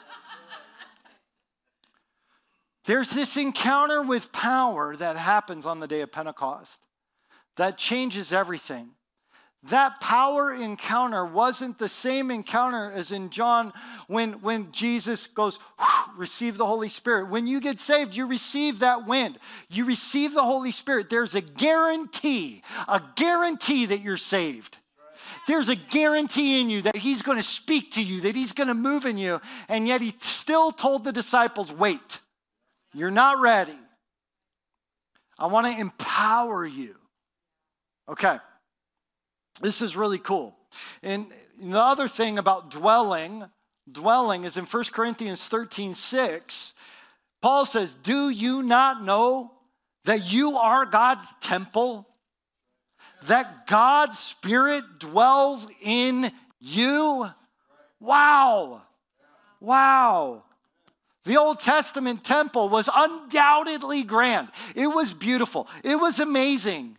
There's this encounter with power that happens on the day of Pentecost that changes everything. That power encounter wasn't the same encounter as in John when, when Jesus goes, receive the Holy Spirit. When you get saved, you receive that wind. You receive the Holy Spirit. There's a guarantee, a guarantee that you're saved. There's a guarantee in you that he's going to speak to you, that he's going to move in you. And yet he still told the disciples, wait, you're not ready. I want to empower you. Okay. This is really cool. And the other thing about dwelling, dwelling is in First Corinthians thirteen six. Paul says, do you not know that you are God's temple? That God's Spirit dwells in you? Wow. Wow. The Old Testament temple was undoubtedly grand. It was beautiful. It was amazing.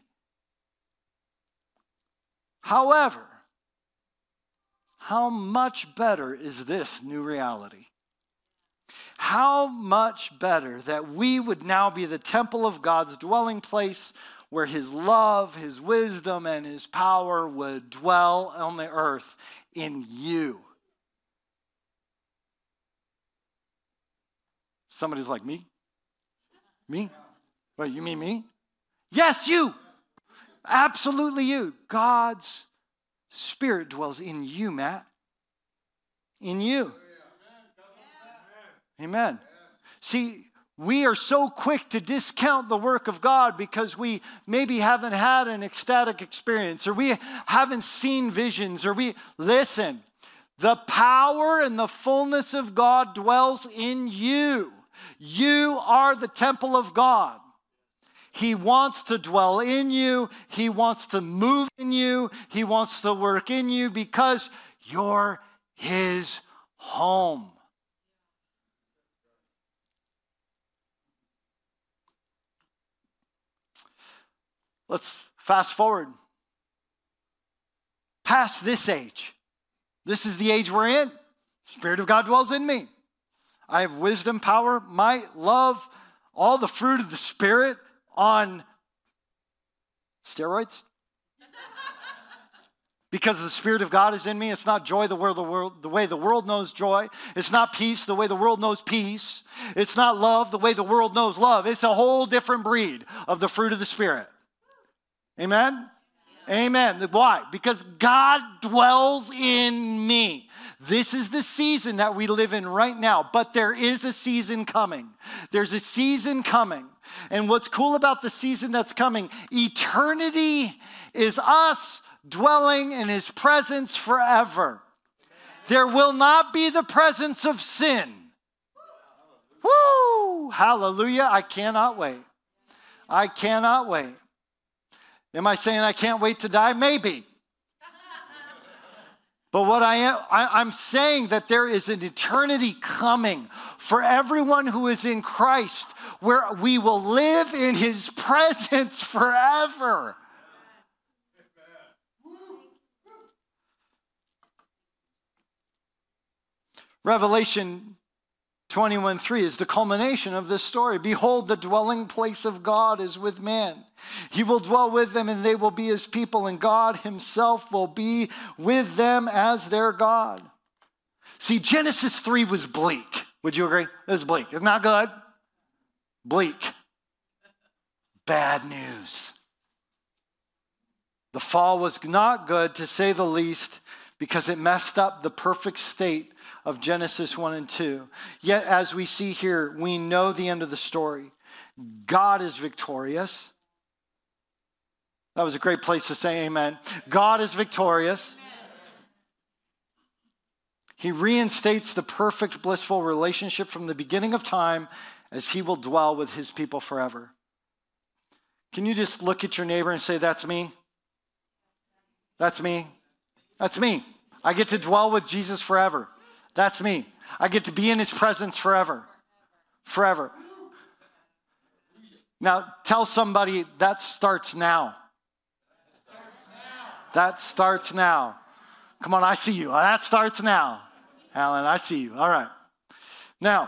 However, how much better is this new reality? How much better that we would now be the temple of God's dwelling place where his love, his wisdom, and his power would dwell on the earth in you. Somebody's like, me? Me? Wait, you mean me? Yes, you. Absolutely you. God's Spirit dwells in you, Matt. In you. Amen. See, we are so quick to discount the work of God because we maybe haven't had an ecstatic experience or we haven't seen visions or we, listen, the power and the fullness of God dwells in you. You are the temple of God. He wants to dwell in you. He wants to move in you. He wants to work in you because you're his home. Let's fast forward past this age. This is the age we're in. Spirit of God dwells in me. I have wisdom, power, might, love, all the fruit of the Spirit on steroids. Because the Spirit of God is in me. It's not joy the, world, the, world, the way the world knows joy. It's not peace the way the world knows peace. It's not love the way the world knows love. It's a whole different breed of the fruit of the Spirit. Amen? Amen. Why? Because God dwells in me. This is the season that we live in right now, but there is a season coming. There's a season coming. And what's cool about the season that's coming, eternity is us dwelling in his presence forever. There will not be the presence of sin. Woo! Hallelujah. I cannot wait. I cannot wait. Am I saying I can't wait to die? Maybe. But what I am, I, I'm saying that there is an eternity coming for everyone who is in Christ, where we will live in his presence forever. Revelation twenty-one three is the culmination of this story. Behold, the dwelling place of God is with man. He will dwell with them, and they will be his people, and God himself will be with them as their God. See, Genesis three was bleak. Would you agree? It was bleak. It's not good. Bleak. Bad news. The fall was not good, to say the least, because it messed up the perfect state of Genesis one and two. Yet, as we see here, we know the end of the story. God is victorious. That was a great place to say amen. God is victorious. He reinstates the perfect, blissful relationship from the beginning of time, as he will dwell with his people forever. Can you just look at your neighbor and say, that's me? That's me. That's me. I get to dwell with Jesus forever. That's me. I get to be in his presence forever. Forever. Now, tell somebody that starts now. That starts now. Come on, I see you. That starts now. Alan, I see you. All right. Now,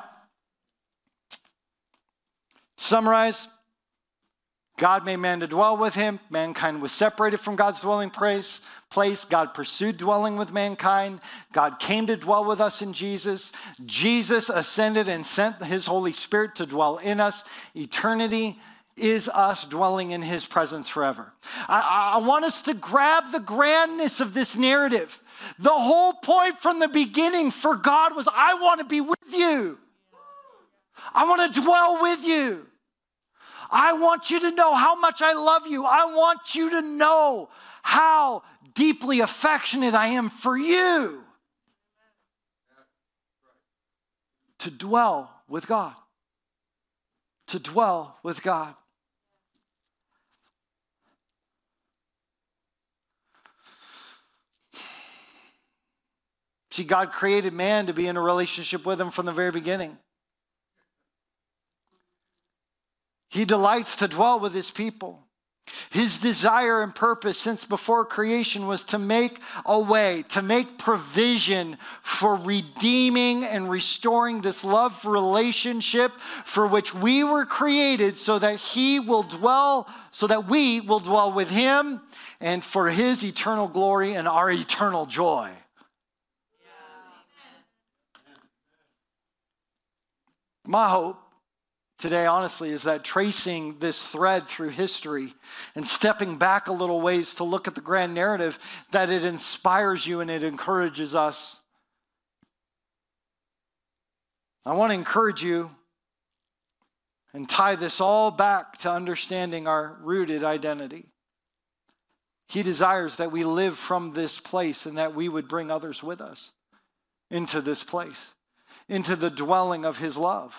summarize. God made man to dwell with him. Mankind was separated from God's dwelling place. Place. God pursued dwelling with mankind. God came to dwell with us in Jesus. Jesus ascended and sent his Holy Spirit to dwell in us. Eternity is us dwelling in his presence forever. I, I want us to grab the grandness of this narrative. The whole point from the beginning for God was, I want to be with you. I want to dwell with you. I want you to know how much I love you. I want you to know how deeply affectionate I am for you. To dwell with God. To dwell with God. See, God created man to be in a relationship with him from the very beginning. He delights to dwell with his people. His desire and purpose since before creation was to make a way, to make provision for redeeming and restoring this love relationship for which we were created, so that he will dwell, so that we will dwell with him, and for his eternal glory and our eternal joy. My hope today, honestly, is that tracing this thread through history and stepping back a little ways to look at the grand narrative, that it inspires you and it encourages us. I want to encourage you and tie this all back to understanding our rooted identity. He desires that we live from this place and that we would bring others with us into this place, into the dwelling of his love.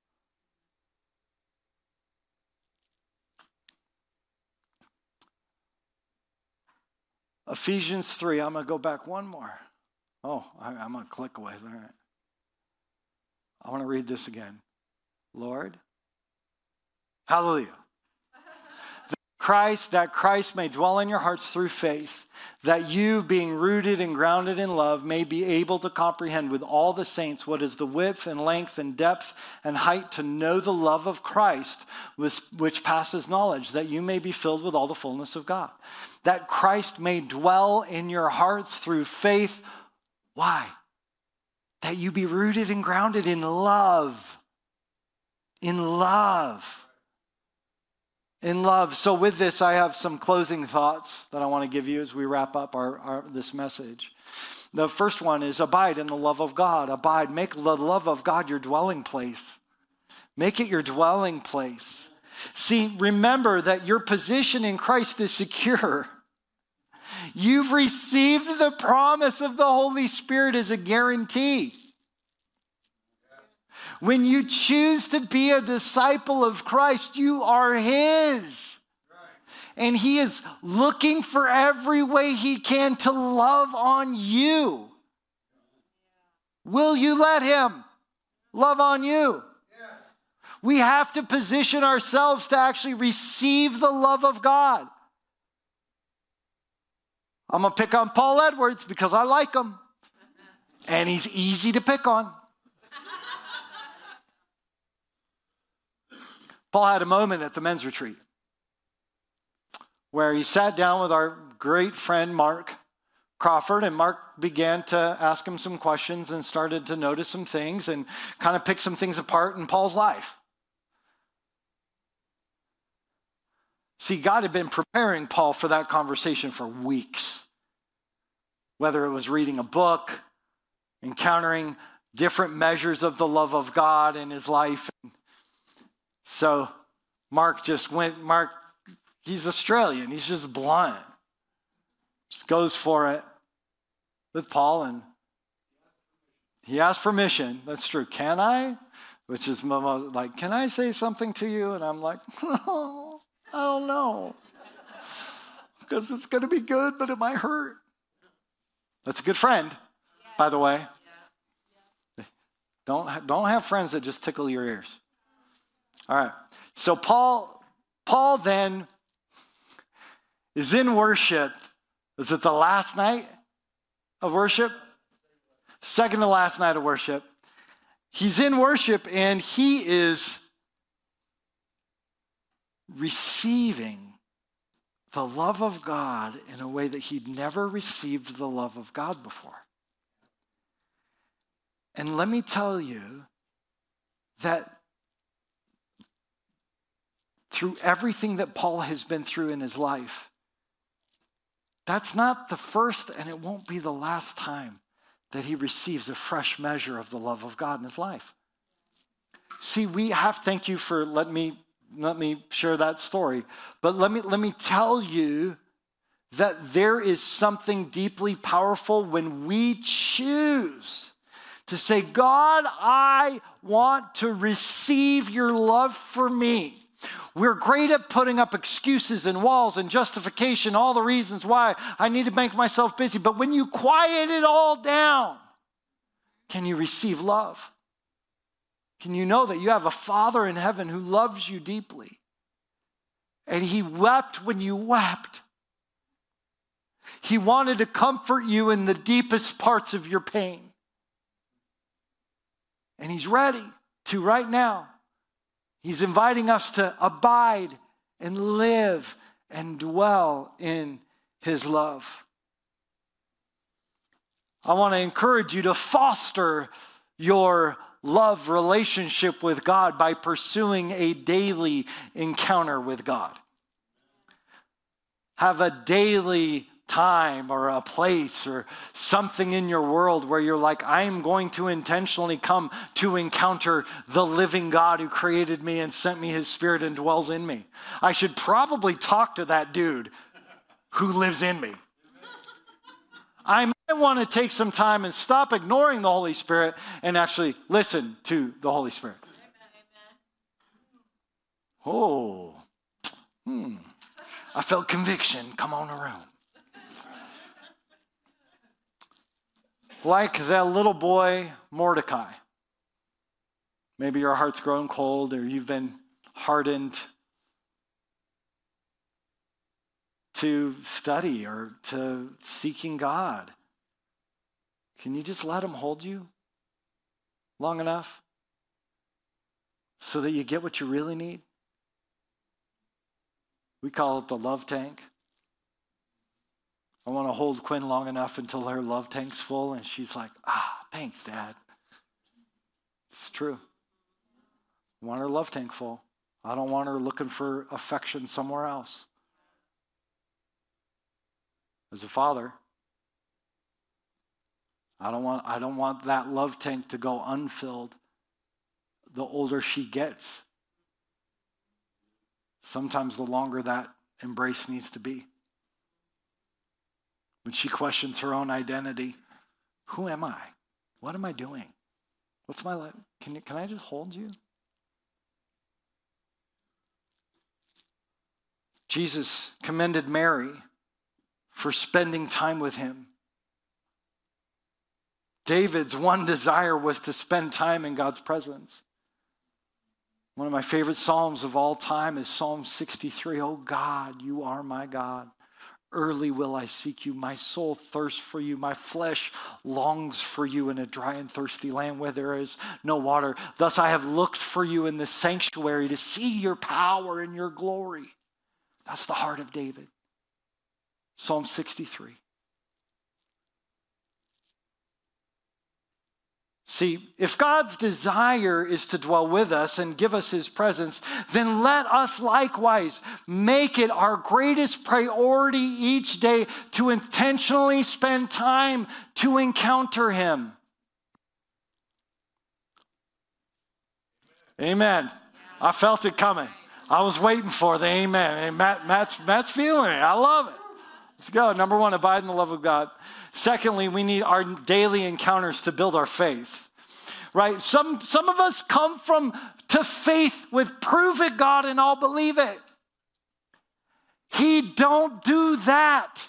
Ephesians three, I'm going to go back one more. Oh, I, I'm going to click away. All right. I want to read this again. Lord, hallelujah. That Christ, that Christ may dwell in your hearts through faith, that you, being rooted and grounded in love, may be able to comprehend with all the saints what is the width and length and depth and height, to know the love of Christ, which passes knowledge, that you may be filled with all the fullness of God. That Christ may dwell in your hearts through faith. Why? That you be rooted and grounded in love. In love. In love. So with this, I have some closing thoughts that I want to give you as we wrap up our, our this message. The first one is abide in the love of God. Abide. Make the love of God your dwelling place. Make it your dwelling place. See, remember that your position in Christ is secure. You've received the promise of the Holy Spirit as a guarantee. When you choose to be a disciple of Christ, you are his. And he is looking for every way he can to love on you. Will you let him love on you? Yes. We have to position ourselves to actually receive the love of God. I'm going to pick on Paul Edwards because I like him. And he's easy to pick on. Paul had a moment at the men's retreat where he sat down with our great friend Mark Crawford, and Mark began to ask him some questions and started to notice some things and kind of pick some things apart in Paul's life. See, God had been preparing Paul for that conversation for weeks. Whether it was reading a book, encountering different measures of the love of God in his life. So Mark just went, Mark, he's Australian, he's just blunt. Just goes for it with Paul, and he asked permission. That's true. Can I? Which is like, can I say something to you? And I'm like, oh, I don't know. Because it's going to be good, but it might hurt. That's a good friend, yeah. By the way. Yeah. Yeah. Don't, don't have friends that just tickle your ears. All right. So Paul, Paul then is in worship. Is it the last night of worship? Second to last night of worship. He's in worship and he is receiving the love of God in a way that he'd never received the love of God before. And let me tell you that through everything that Paul has been through in his life, that's not the first and it won't be the last time that he receives a fresh measure of the love of God in his life. See, we have, thank you for letting me Let me share that story. But let me, let me tell you that there is something deeply powerful when we choose to say, God, I want to receive your love for me. We're great at putting up excuses and walls and justification, all the reasons why I need to make myself busy. But when you quiet it all down, can you receive love? Can you know that you have a Father in heaven who loves you deeply? And he wept when you wept. He wanted to comfort you in the deepest parts of your pain. And he's ready to right now. He's inviting us to abide and live and dwell in his love. I want to encourage you to foster your love relationship with God by pursuing a daily encounter with God. Have a daily time or a place or something in your world where you're like, I'm going to intentionally come to encounter the living God who created me and sent me his Spirit and dwells in me. I should probably talk to that dude who lives in me. I might want to take some time and stop ignoring the Holy Spirit and actually listen to the Holy Spirit. Oh, hmm. I felt conviction come on around. Like that little boy, Mordecai. Maybe your heart's grown cold or you've been hardened to study or to seeking God. Can you just let him hold you long enough so that you get what you really need? We call it the love tank. I want to hold Quinn long enough until her love tank's full and she's like, ah, thanks, Dad. It's true. I want her love tank full. I don't want her looking for affection somewhere else. As a father, I don't want, I don't want that love tank to go unfilled the older she gets. Sometimes the longer that embrace needs to be. When she questions her own identity, who am I? What am I doing? What's my life? Can you, can I just hold you? Jesus commended Mary for spending time with him. David's one desire was to spend time in God's presence. One of my favorite Psalms of all time is Psalm sixty-three. Oh God, you are my God. Early will I seek you. My soul thirsts for you. My flesh longs for you in a dry and thirsty land where there is no water. Thus I have looked for you in the sanctuary to see your power and your glory. That's the heart of David. Psalm sixty-three. See, if God's desire is to dwell with us and give us his presence, then let us likewise make it our greatest priority each day to intentionally spend time to encounter him. Amen. I felt it coming. I was waiting for the amen. And Matt, Matt's, Matt's feeling it. I love it. Let's go. Number one, abide in the love of God. Secondly, we need our daily encounters to build our faith, right? Some, some of us come from to faith with prove it, God, and I'll believe it. He don't do that.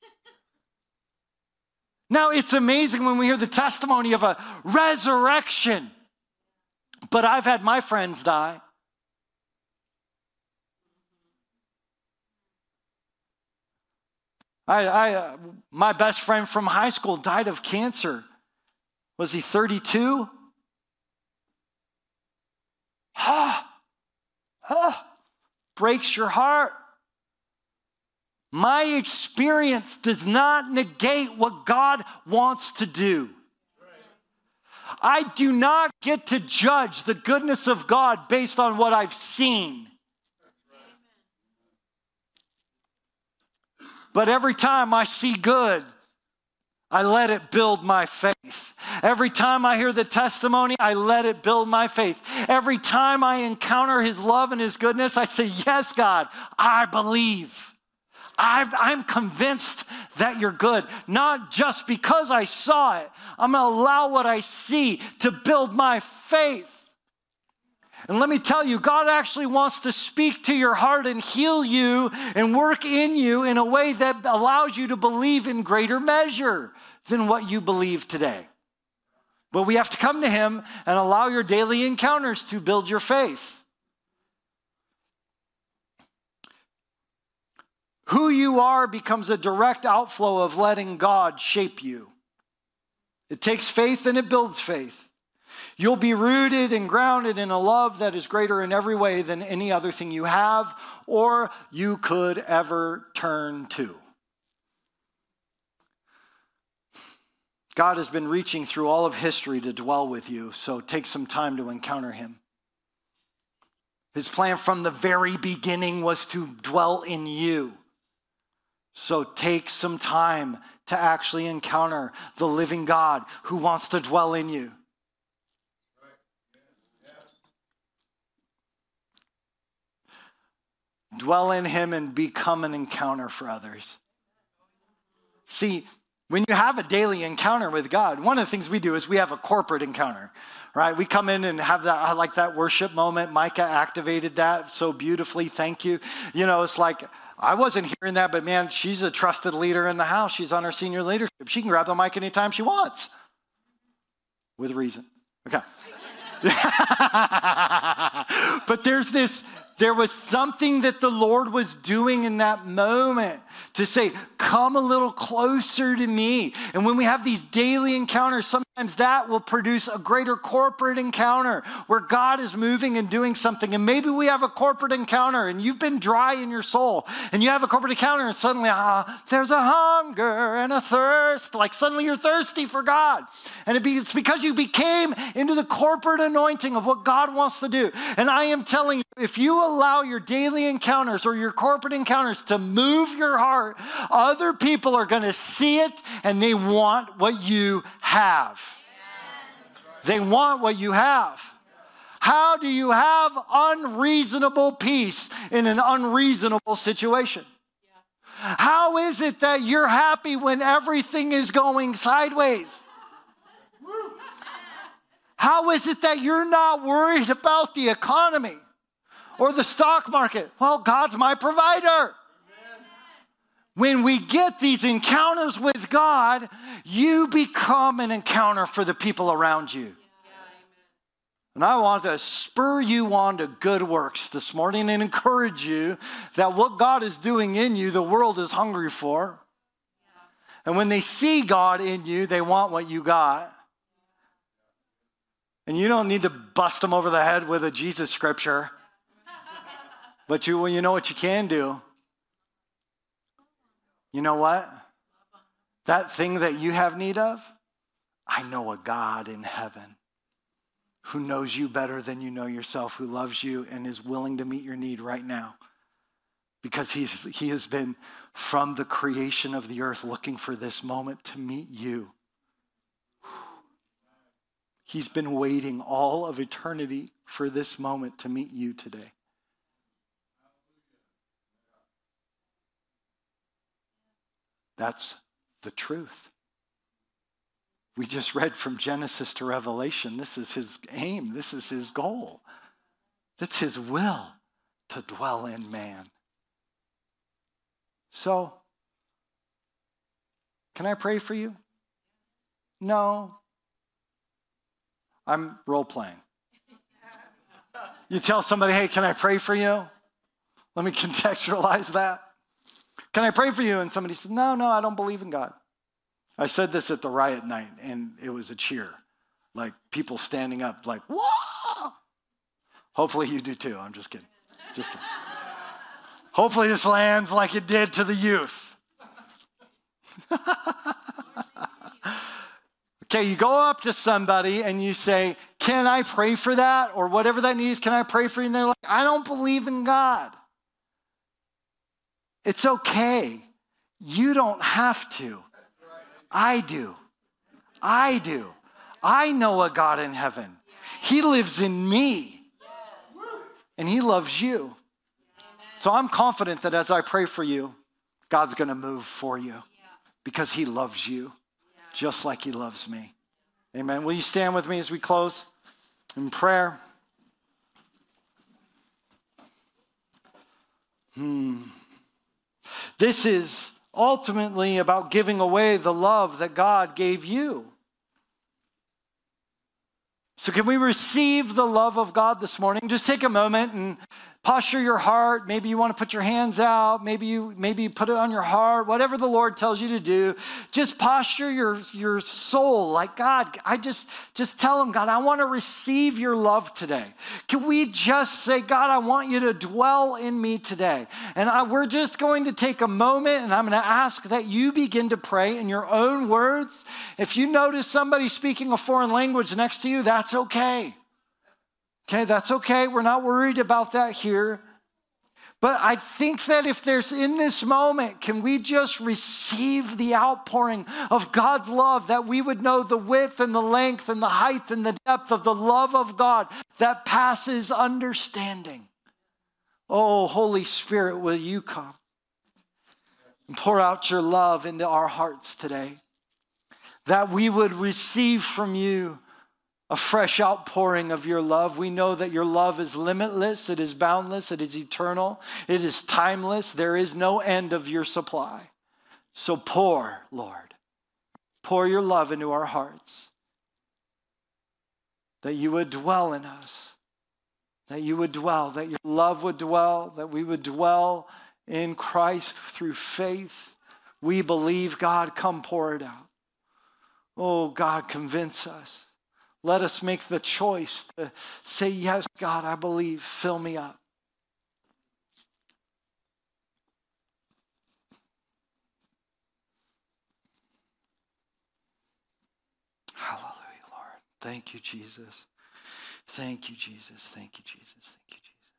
Now, it's amazing when we hear the testimony of a resurrection, but I've had my friends die. I, I, uh, my best friend from high school died of cancer. Was he thirty-two? Ah, ah, breaks your heart. My experience does not negate what God wants to do. I do not get to judge the goodness of God based on what I've seen. But every time I see good, I let it build my faith. Every time I hear the testimony, I let it build my faith. Every time I encounter his love and his goodness, I say, yes, God, I believe. I've, I'm convinced that you're good. Not just because I saw it. I'm going to allow what I see to build my faith. And let me tell you, God actually wants to speak to your heart and heal you and work in you in a way that allows you to believe in greater measure than what you believe today. But we have to come to him and allow your daily encounters to build your faith. Who you are becomes a direct outflow of letting God shape you. It takes faith and it builds faith. You'll be rooted and grounded in a love that is greater in every way than any other thing you have or you could ever turn to. God has been reaching through all of history to dwell with you, so take some time to encounter him. His plan from the very beginning was to dwell in you. So take some time to actually encounter the living God who wants to dwell in you. Dwell in him and become an encounter for others. See, when you have a daily encounter with God, one of the things we do is we have a corporate encounter, right? We come in and have that, I like that worship moment. Micah activated that so beautifully. Thank you. You know, it's like, I wasn't hearing that, but man, she's a trusted leader in the house. She's on her senior leadership. She can grab the mic anytime she wants. With reason. Okay. But there's this, there was something that the Lord was doing in that moment to say, come a little closer to me. And when we have these daily encounters, sometimes that will produce a greater corporate encounter where God is moving and doing something. And maybe we have a corporate encounter and you've been dry in your soul and you have a corporate encounter and suddenly ah, there's a hunger and a thirst. Like suddenly you're thirsty for God. And it be, it's because you became into the corporate anointing of what God wants to do. And I am telling you, if you allow your daily encounters or your corporate encounters to move your heart, other people are going to see it and they want what you have. They want what you have. How do you have unreasonable peace in an unreasonable situation? How is it that you're happy when everything is going sideways? How is it that you're not worried about the economy Or the stock market. Well, God's my provider. When we get these encounters with God, you become an encounter for the people around you. And I want to spur you on to good works this morning and encourage you that what God is doing in you, the world is hungry for. And when they see God in you, they want what you got. And you don't need to bust them over the head with a Jesus scripture. But you, well, you know what you can do? You know what? That thing that you have need of, I know a God in heaven who knows you better than you know yourself, who loves you and is willing to meet your need right now. Because he's, he has been from the creation of the earth looking for this moment to meet you. He's been waiting all of eternity for this moment to meet you today. That's the truth. We just read from Genesis to Revelation. This is his aim. This is his goal. That's his will to dwell in man. So, can I pray for you? No. I'm role playing. You tell somebody, hey, can I pray for you? Let me contextualize that. Can I pray for you? And somebody said, no, no, I don't believe in God. I said this at the riot night, and it was a cheer. Like people standing up like, whoa! Hopefully you do too. I'm just kidding. Just kidding. Hopefully this lands like it did to the youth. Okay, you go up to somebody and you say, can I pray for that? Or whatever that needs, can I pray for you? And they're like, I don't believe in God. It's okay. You don't have to. I do. I do. I know a God in heaven. He lives in me. And he loves you. So I'm confident that as I pray for you, God's going to move for you because he loves you just like he loves me. Amen. Will you stand with me as we close in prayer? Hmm. This is ultimately about giving away the love that God gave you. So can we receive the love of God this morning? Just take a moment and posture your heart. Maybe you want to put your hands out. Maybe you maybe you put it on your heart. Whatever the Lord tells you to do, just posture your, your soul like, God, I just, just tell him, God, I want to receive your love today. Can we just say, God, I want you to dwell in me today. And I, we're just going to take a moment and I'm going to ask that you begin to pray in your own words. If you notice somebody speaking a foreign language next to you, that's okay. Okay, that's okay. We're not worried about that here. But I think that if there's in this moment, can we just receive the outpouring of God's love, that we would know the width and the length and the height and the depth of the love of God that passes understanding. Oh, Holy Spirit, will you come and pour out your love into our hearts today, that we would receive from you a fresh outpouring of your love. We know that your love is limitless, it is boundless, it is eternal, it is timeless. There is no end of your supply. So pour, Lord, pour your love into our hearts, that you would dwell in us, that you would dwell, that your love would dwell, that we would dwell in Christ through faith. We believe, God, come pour it out. Oh, God, convince us. Let us make the choice to say, yes, God, I believe, fill me up. Hallelujah, Lord. Thank you, Jesus. Thank you, Jesus. Thank you, Jesus. Thank you, Jesus.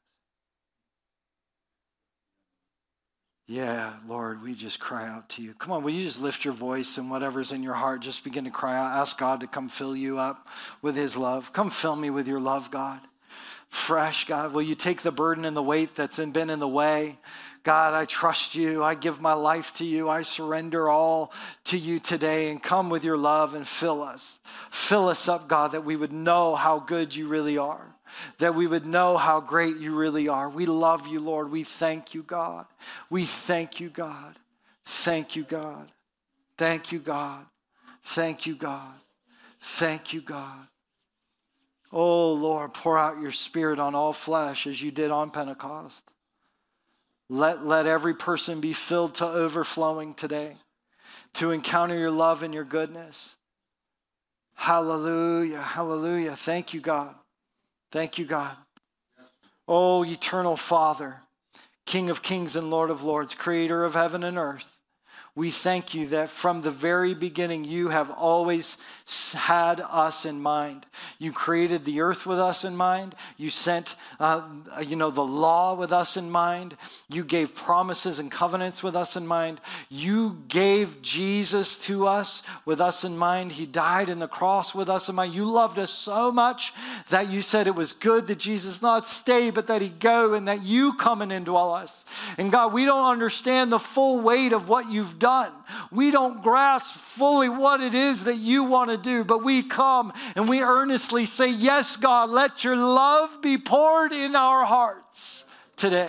Yeah, Lord, we just cry out to you. Come on, will you just lift your voice and whatever's in your heart, just begin to cry out. Ask God to come fill you up with his love. Come fill me with your love, God. Fresh, God, will you take the burden and the weight that's been in the way? God, I trust you. I give my life to you. I surrender all to you today, and come with your love and fill us. Fill us up, God, that we would know how good you really are. that we would know how great you really are. We love you, Lord. We thank you, God. We thank you, God. Thank you, God. Thank you, God. Thank you, God. Thank you, God. Oh, Lord, pour out your Spirit on all flesh as you did on Pentecost. Let, let every person be filled to overflowing today to encounter your love and your goodness. Hallelujah, hallelujah. Thank you, God. Thank you, God. Oh, eternal Father, King of kings and Lord of lords, creator of heaven and earth, we thank you that from the very beginning, you have always had us in mind. You created the earth with us in mind. You sent, uh, you know, the law with us in mind. You gave promises and covenants with us in mind. You gave Jesus to us with us in mind. He died in the cross with us in mind. You loved us so much that you said it was good that Jesus not stay, but that he go, and that you come and indwell us. And God, we don't understand the full weight of what you've done. We don't grasp fully what it is that you want to do, but we come and we earnestly say, yes, God, let your love be poured in our hearts today.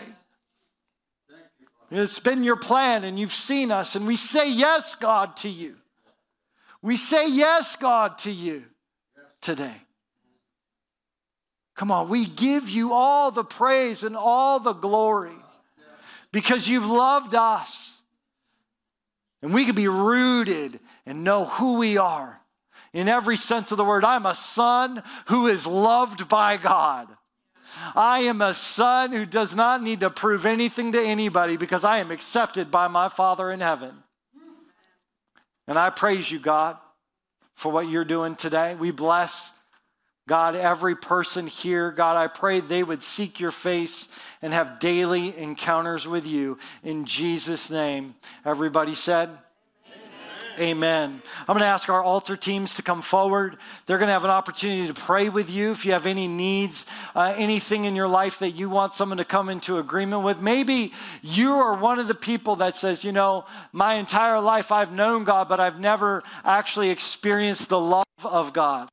It's been your plan and you've seen us, and we say yes, God, to you. We say yes, God, to you today. Come on, we give you all the praise and all the glory because you've loved us. And we can be rooted and know who we are. In every sense of the word, I'm a son who is loved by God. I am a son who does not need to prove anything to anybody because I am accepted by my Father in heaven. And I praise you, God, for what you're doing today. We bless, God, every person here. God, I pray they would seek your face and have daily encounters with you. In Jesus' name. Everybody said, amen. I'm going to ask our altar teams to come forward. They're going to have an opportunity to pray with you. If you have any needs, uh, anything in your life that you want someone to come into agreement with. Maybe you are one of the people that says, you know, my entire life I've known God, but I've never actually experienced the love of God.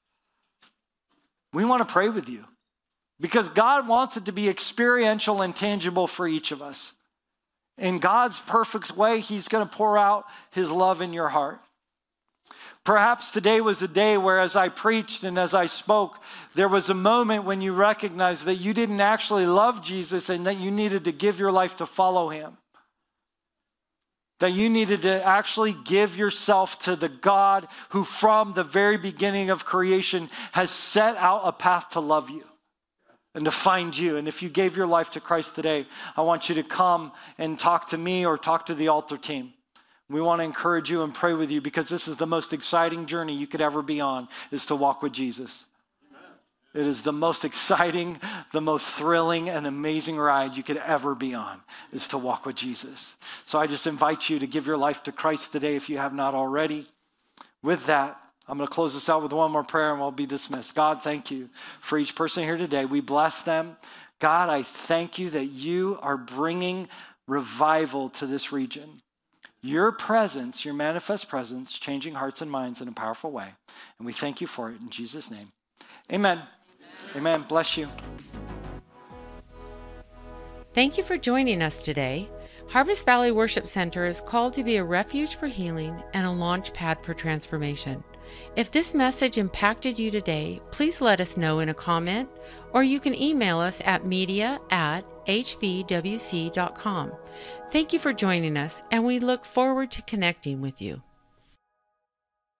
We want to pray with you because God wants it to be experiential and tangible for each of us. In God's perfect way, he's going to pour out his love in your heart. Perhaps today was a day where as I preached and as I spoke, there was a moment when you recognized that you didn't actually love Jesus and that you needed to give your life to follow him. That you needed to actually give yourself to the God who from the very beginning of creation has set out a path to love you and to find you. And if you gave your life to Christ today, I want you to come and talk to me or talk to the altar team. We want to encourage you and pray with you because this is the most exciting journey you could ever be on, is to walk with Jesus. It is the most exciting, the most thrilling and amazing ride you could ever be on, is to walk with Jesus. So I just invite you to give your life to Christ today if you have not already. With that, I'm going to close this out with one more prayer and we'll be dismissed. God, thank you for each person here today. We bless them. God, I thank you that you are bringing revival to this region. Your presence, your manifest presence, changing hearts and minds in a powerful way. And we thank you for it in Jesus' name. Amen. Amen. Bless you. Thank you for joining us today. Harvest Valley Worship Center is called to be a refuge for healing and a launch pad for transformation. If this message impacted you today, please let us know in a comment, or you can email us at media at h v w c dot com. Thank you for joining us, and we look forward to connecting with you.